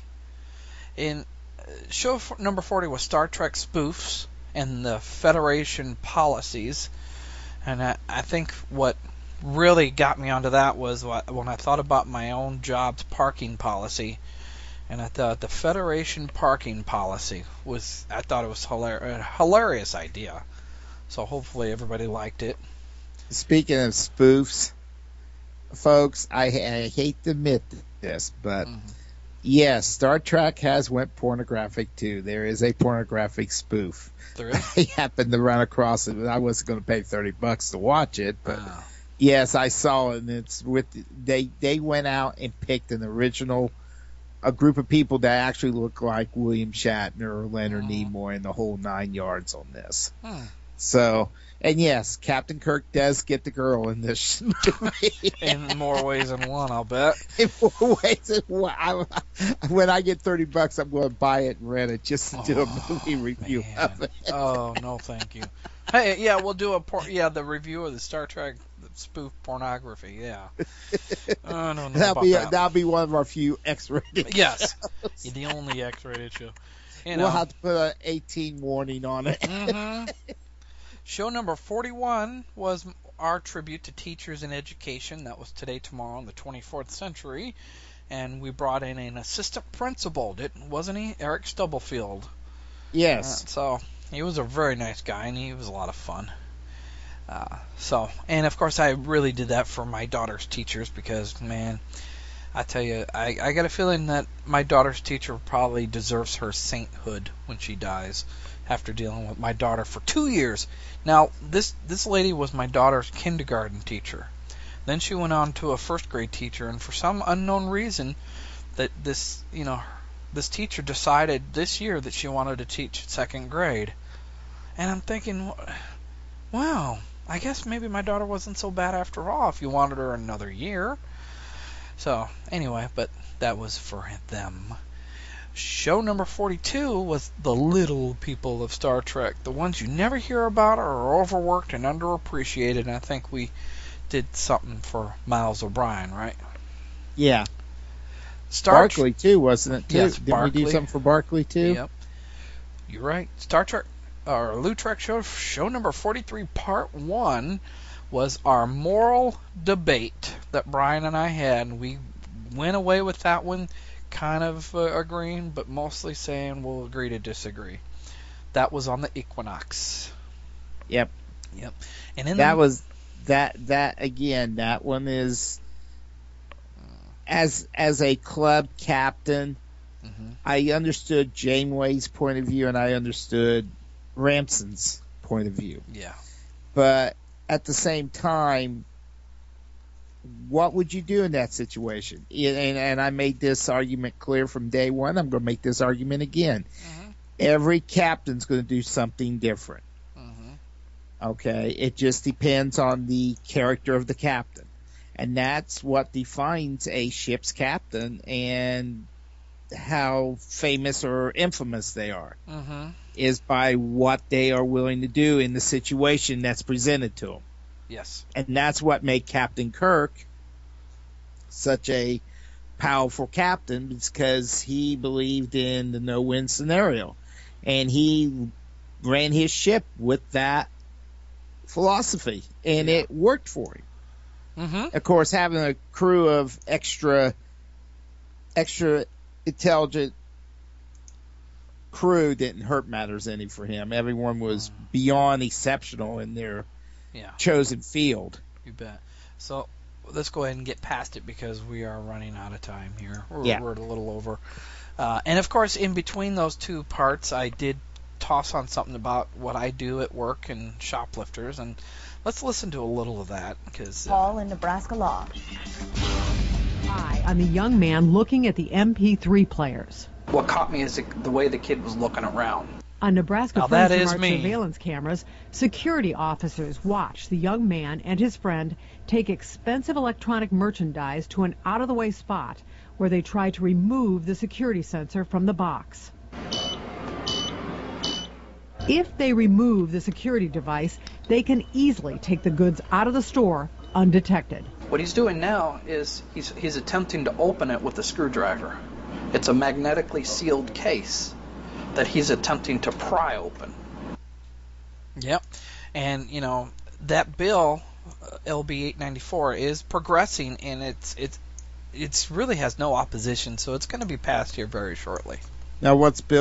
number 40 was Star Trek spoofs and the Federation policies, and I think what really got me onto that was when I thought about my own job's parking policy. And I thought the Federation parking policy I thought it was a hilarious idea. So hopefully everybody liked it. Speaking of spoofs, folks, I hate to admit this, but Yes, Star Trek has went pornographic too. There is a pornographic spoof. There is? I happened to run across it. I wasn't going to pay $30 to watch it, but yes, I saw it. And it's with they went out and picked an original, a group of people that actually look like William Shatner or Leonard Nimoy and the whole 9 yards on this. So, and yes, Captain Kirk does get the girl in this movie. In more ways than one, I'll bet. In more ways than one. When I get $30, I'm going to buy it and rent it just to do a movie review of it. Oh, no, thank you. Hey, yeah, we'll do the review of the Star Trek spoof pornography. Yeah. I don't know that'll be one of our few X-rated. Yes, shows. the only X-rated show. We'll have to put an 18 warning on it. Mm-hmm. Show number 41 was our tribute to teachers in education. That was Today, Tomorrow in the 24th Century. And we brought in an assistant principal, wasn't he? Eric Stubblefield. Yes. So he was a very nice guy, and he was a lot of fun. And of course I really did that for my daughter's teachers because, man, I tell you, I got a feeling that my daughter's teacher probably deserves her sainthood when she dies after dealing with my daughter for 2 years. Now, this lady was my daughter's kindergarten teacher. Then she went on to a first grade teacher, and for some unknown reason, that this teacher decided this year that she wanted to teach second grade. And I'm thinking, wow, I guess maybe my daughter wasn't so bad after all if you wanted her another year. So, anyway, but that was for them. Show number 42 was the little people of Star Trek, the ones you never hear about or are overworked and underappreciated, and I think we did something for Miles O'Brien, right? Yeah. Barkley, too, wasn't it, too? Yes, Didn't Barkley. we do something for Barkley, too? Yep. You're right. Star Trek, or Lou Trek show number 43, part 1, was our moral debate that Brian and I had, and we went away with that one kind of agreeing, but mostly saying we'll agree to disagree. That was on the Equinox. Yep. And that was that again. That one is as a club captain. Mm-hmm. I understood Janeway's point of view, and I understood Ramson's point of view. Yeah. But at the same time, what would you do in that situation? And I made this argument clear from day one. I'm going to make this argument again. Mm-hmm. Every captain's going to do something different. Mm-hmm. Okay? It just depends on the character of the captain. And that's what defines a ship's captain and how famous or infamous they are. Mm-hmm. Is by what they are willing to do in the situation that's presented to them. Yes. And that's what made Captain Kirk such a powerful captain, because he believed in the no-win scenario. And he ran his ship with that philosophy, and it worked for him. Mm-hmm. Of course, having a crew of extra intelligent crew didn't hurt matters any for him. Everyone was beyond exceptional in their chosen field. You bet. So let's go ahead and get past it because we are running out of time here. We're a little over. And of course, in between those two parts, I did toss on something about what I do at work and shoplifters, and let's listen to a little of that. Because Paul in Nebraska Law. Hi, I'm a young man looking at the MP3 players. What caught me is the way the kid was looking around. On Nebraska Friends Smart surveillance cameras, security officers watched the young man and his friend take expensive electronic merchandise to an out-of-the-way spot where they tried to remove the security sensor from the box. If they remove the security device, they can easily take the goods out of the store undetected. What he's doing now is he's attempting to open it with a screwdriver. It's a magnetically sealed case that he's attempting to pry open. Yep. And, that bill, LB 894, is progressing, and it's really has no opposition, so it's going to be passed here very shortly. Now, what's this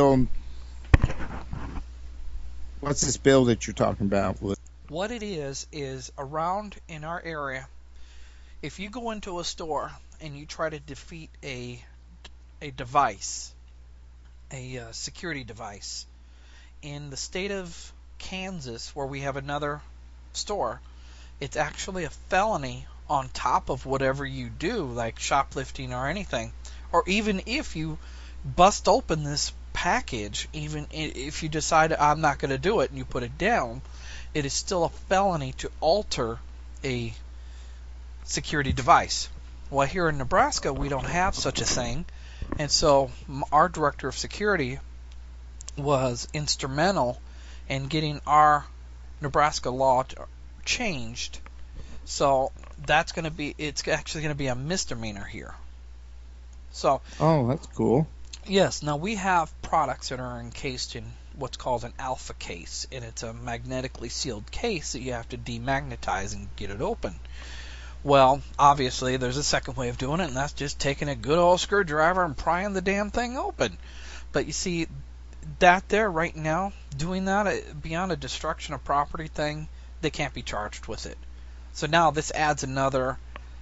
bill that you're talking about? What it is around in our area, if you go into a store and you try to defeat a a device, a security device, in the state of Kansas, where we have another store, it's actually a felony on top of whatever you do, like shoplifting or anything. Or even if you bust open this package, even if you decide I'm not going to do it and you put it down, it is still a felony to alter a security device. Well, here in Nebraska, we don't have such a thing, and so our director of security was instrumental in getting our Nebraska law changed. So it's actually going to be a misdemeanor here. So. Oh, that's cool. Yes. Now we have products that are encased in what's called an alpha case, and it's a magnetically sealed case that you have to demagnetize and get it open. Well, obviously, there's a second way of doing it, and that's just taking a good old screwdriver and prying the damn thing open. But you see, that there right now, doing that beyond a destruction of property thing, they can't be charged with it. So now this adds another,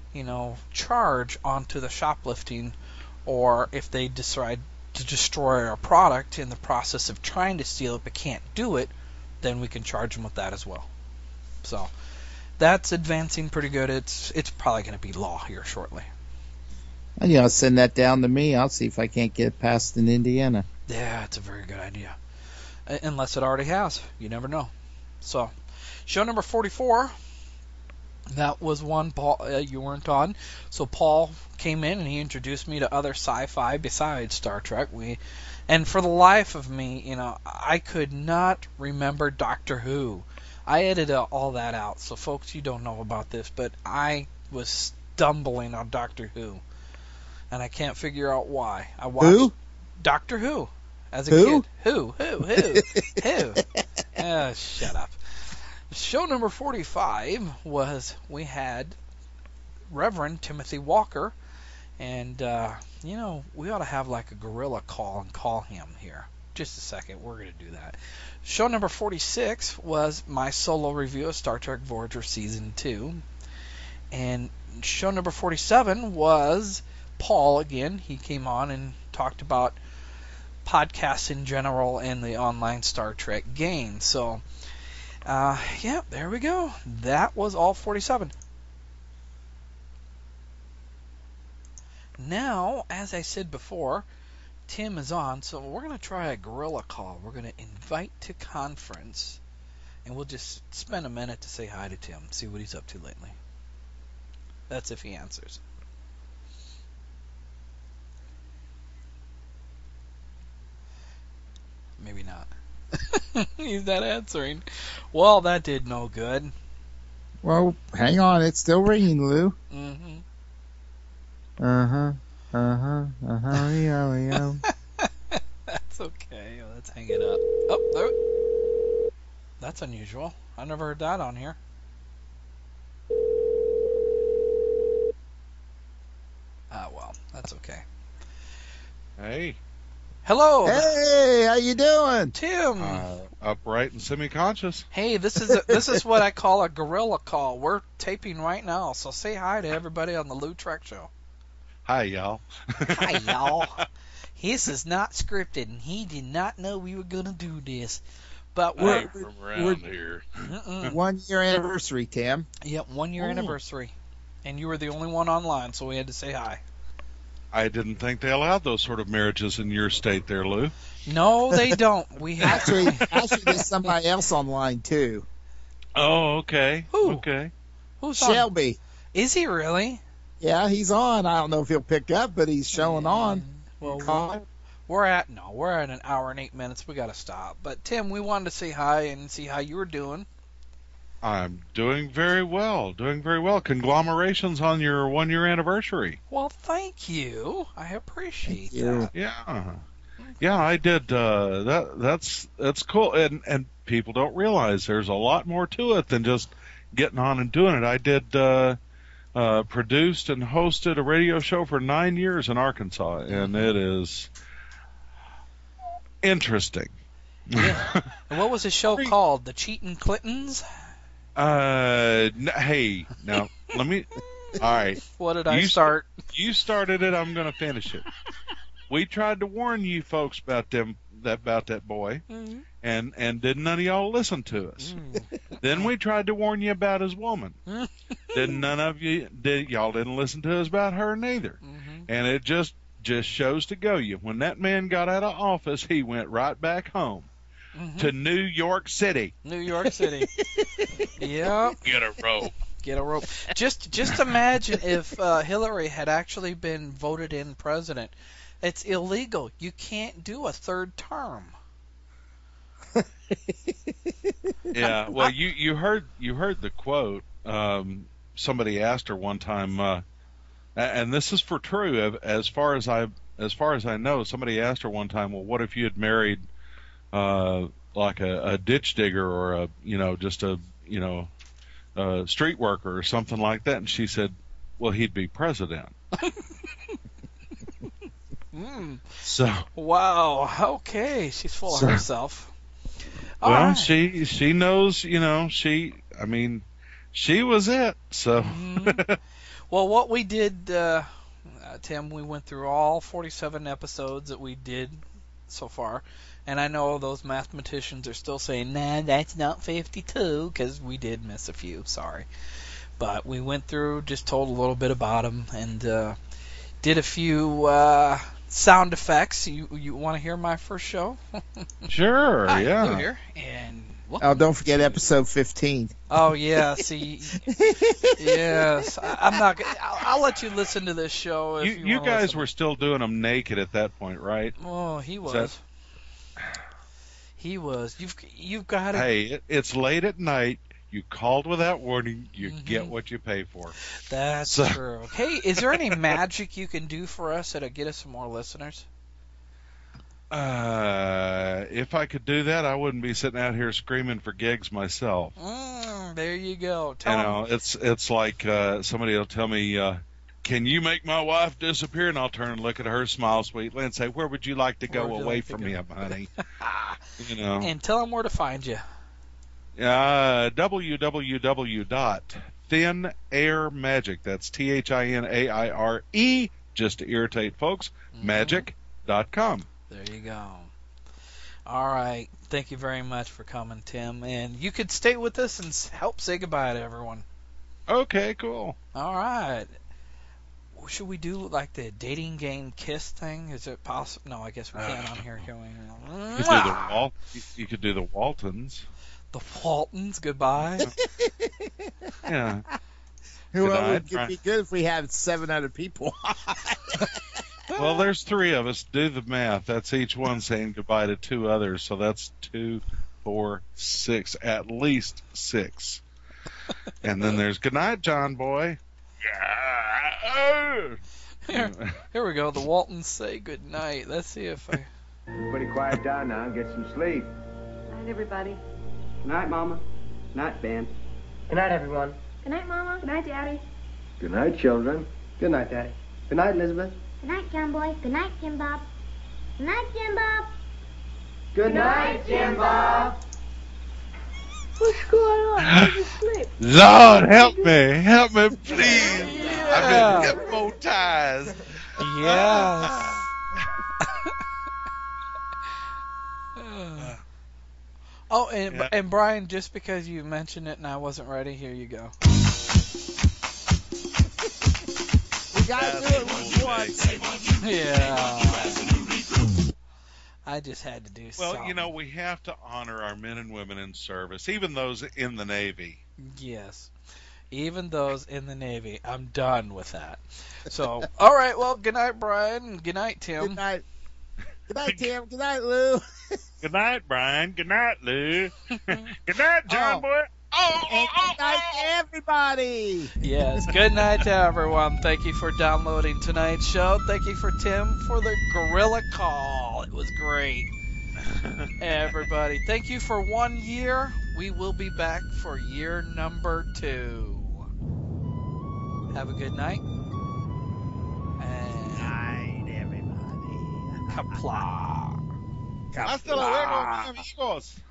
charge onto the shoplifting, or if they decide to destroy our product in the process of trying to steal it but can't do it, then we can charge them with that as well. So that's advancing pretty good. It's probably going to be law here shortly. Send that down to me. I'll see if I can't get it passed in Indiana. Yeah, it's a very good idea. Unless it already has. You never know. So, show number 44. That was one Paul you weren't on. So Paul came in and he introduced me to other sci-fi besides Star Trek. And for the life of me, I could not remember Doctor Who. I edited all that out, so folks, you don't know about this, but I was stumbling on Doctor Who, and I can't figure out why. I watched Doctor Who as a kid. Who? Shut up. Show number 45 was we had Reverend Timothy Walker, and we ought to have like a gorilla call and call him here. Just a second, we're going to do that. Show number 46 was my solo review of Star Trek Voyager Season 2. And show number 47 was Paul again. He came on and talked about podcasts in general and the online Star Trek game. So, there we go. That was all 47. Now, as I said before, Tim is on, so we're going to try a gorilla call. We're going to invite to conference, and we'll just spend a minute to say hi to Tim, see what he's up to lately. That's if he answers. Maybe not. He's not answering. Well, that did no good. Well, hang on. It's still ringing, Lou. Mm-hmm. Yeah. That's okay. Let's hang it up. Oh, there. That's unusual. I never heard that on here. Well, that's okay. Hey. Hello. Hey, how you doing, Tim? Upright and semi-conscious. Hey, this is what I call a gorilla call. We're taping right now, so say hi to everybody on the Lou Trek Show. Hi, y'all. Hi, y'all. This is not scripted, and he did not know we were going to do this. But we're from around here. 1 year anniversary, Tim. Yep, 1 year anniversary. And you were the only one online, so we had to say hi. I didn't think they allowed those sort of marriages in your state there, Lou. No, they don't. We have actually, there's somebody else online, too. Oh, okay. Who? Okay. Who's Shelby. On? Is he really? Yeah, he's on. I don't know if he'll pick up, but he's showing on. Well, we're at an hour and 8 minutes. We got to stop. But Tim, we wanted to say hi and see how you were doing. I'm doing very well. Conglomerations on your 1 year anniversary. Well, thank you. I appreciate that. Yeah, I did. That's cool. And people don't realize there's a lot more to it than just getting on and doing it. I did. Produced and hosted a radio show for 9 years in Arkansas, and it is interesting. Yeah. And what was the show called? The Cheatin' Clintons? Hey, now, let me... All right. What did I start? You started it, I'm going to finish it. We tried to warn you folks about that boy, and didn't none of y'all listen to us. Then we tried to warn you about his woman. Y'all didn't listen to us about her neither. And it just shows to go you. When that man got out of office, he went right back home to New York City. New York City. Yep. Get a rope. Get a rope. Just imagine if Hillary had actually been voted in president. It's illegal. You can't do a third term. Yeah. Well, you heard the quote. Somebody asked her one time, and this is for true. As far as I know, somebody asked her one time, well, what if you had married like a ditch digger or just a street worker or something like that? And she said, well, he'd be president. So wow, okay, she's full of herself. Well, right. she knows, she was it. So well, what we did, Tim, we went through all 47 episodes that we did so far, and I know those mathematicians are still saying, nah, that's not 52, because we did miss a few, sorry. But we went through, just told a little bit about them, and did a few sound effects. You want to hear my first show? Sure, Hi, yeah. Lou here, and don't forget episode 15. Oh yeah, see, yes, I'm not. I'll let you listen to this show. If you guys were still doing them naked at that point, right? Oh, he was. He was. You've got to. Hey, it's late at night. You called without warning. You get what you pay for. That's true. Hey, is there any magic you can do for us that'll get us some more listeners? If I could do that, I wouldn't be sitting out here screaming for gigs myself. There you go. It's like somebody will tell me, can you make my wife disappear? And I'll turn and look at her, smile sweetly, and say, where would you like to go away from me, honey? And tell them where to find you. www.thinairmagic. That's THINAIRE, just to irritate folks, magic.com. There you go. All right. Thank you very much for coming, Tim. And you could stay with us and help say goodbye to everyone. Okay, cool. All right. Should we do like the dating game kiss thing? Is it possible? No, I guess we can't on here. You could do the Waltons. The Waltons, goodbye. Yeah. Well, it would be good if we had 7 other people. Well, there's 3 of us. Do the math. That's each one saying goodbye to 2 others. So that's 2, 4, 6, at least 6. And then there's goodnight, John boy. Here we go. The Waltons say goodnight. Let's see if I. Everybody quiet down now and get some sleep. Good night, everybody. Good night, Mama. Good night, Ben. Good night, everyone. Good night, Mama. Good night, Daddy. Good night, children. Good night, Daddy. Good night, Elizabeth. Good night, John Boy. Good night, Jim Bob. Good night, Jim Bob. Good night, Jim Bob. What's going on? I'm asleep. Lord, help me, please. Yeah. I've been hypnotized. Yes. And Brian, just because you mentioned it and I wasn't ready, here you go. We gotta do it once. Yeah. I just had to do something. Well, we have to honor our men and women in service, even those in the Navy. Yes. Even those in the Navy. I'm done with that. So, all right, well, good night, Brian. Good night, Tim. Good night. Good night, Tim. Good night, Lou. Good night, Brian. Good night, Lou. Good night, John boy. And good night to everybody. Yes, good night to everyone. Thank you for downloading tonight's show. Thank you for Tim for the gorilla call. It was great. Everybody, thank you for 1 year. We will be back for year number 2. Have a good night. And night, everybody. Kapla. Hasta luego, amigos.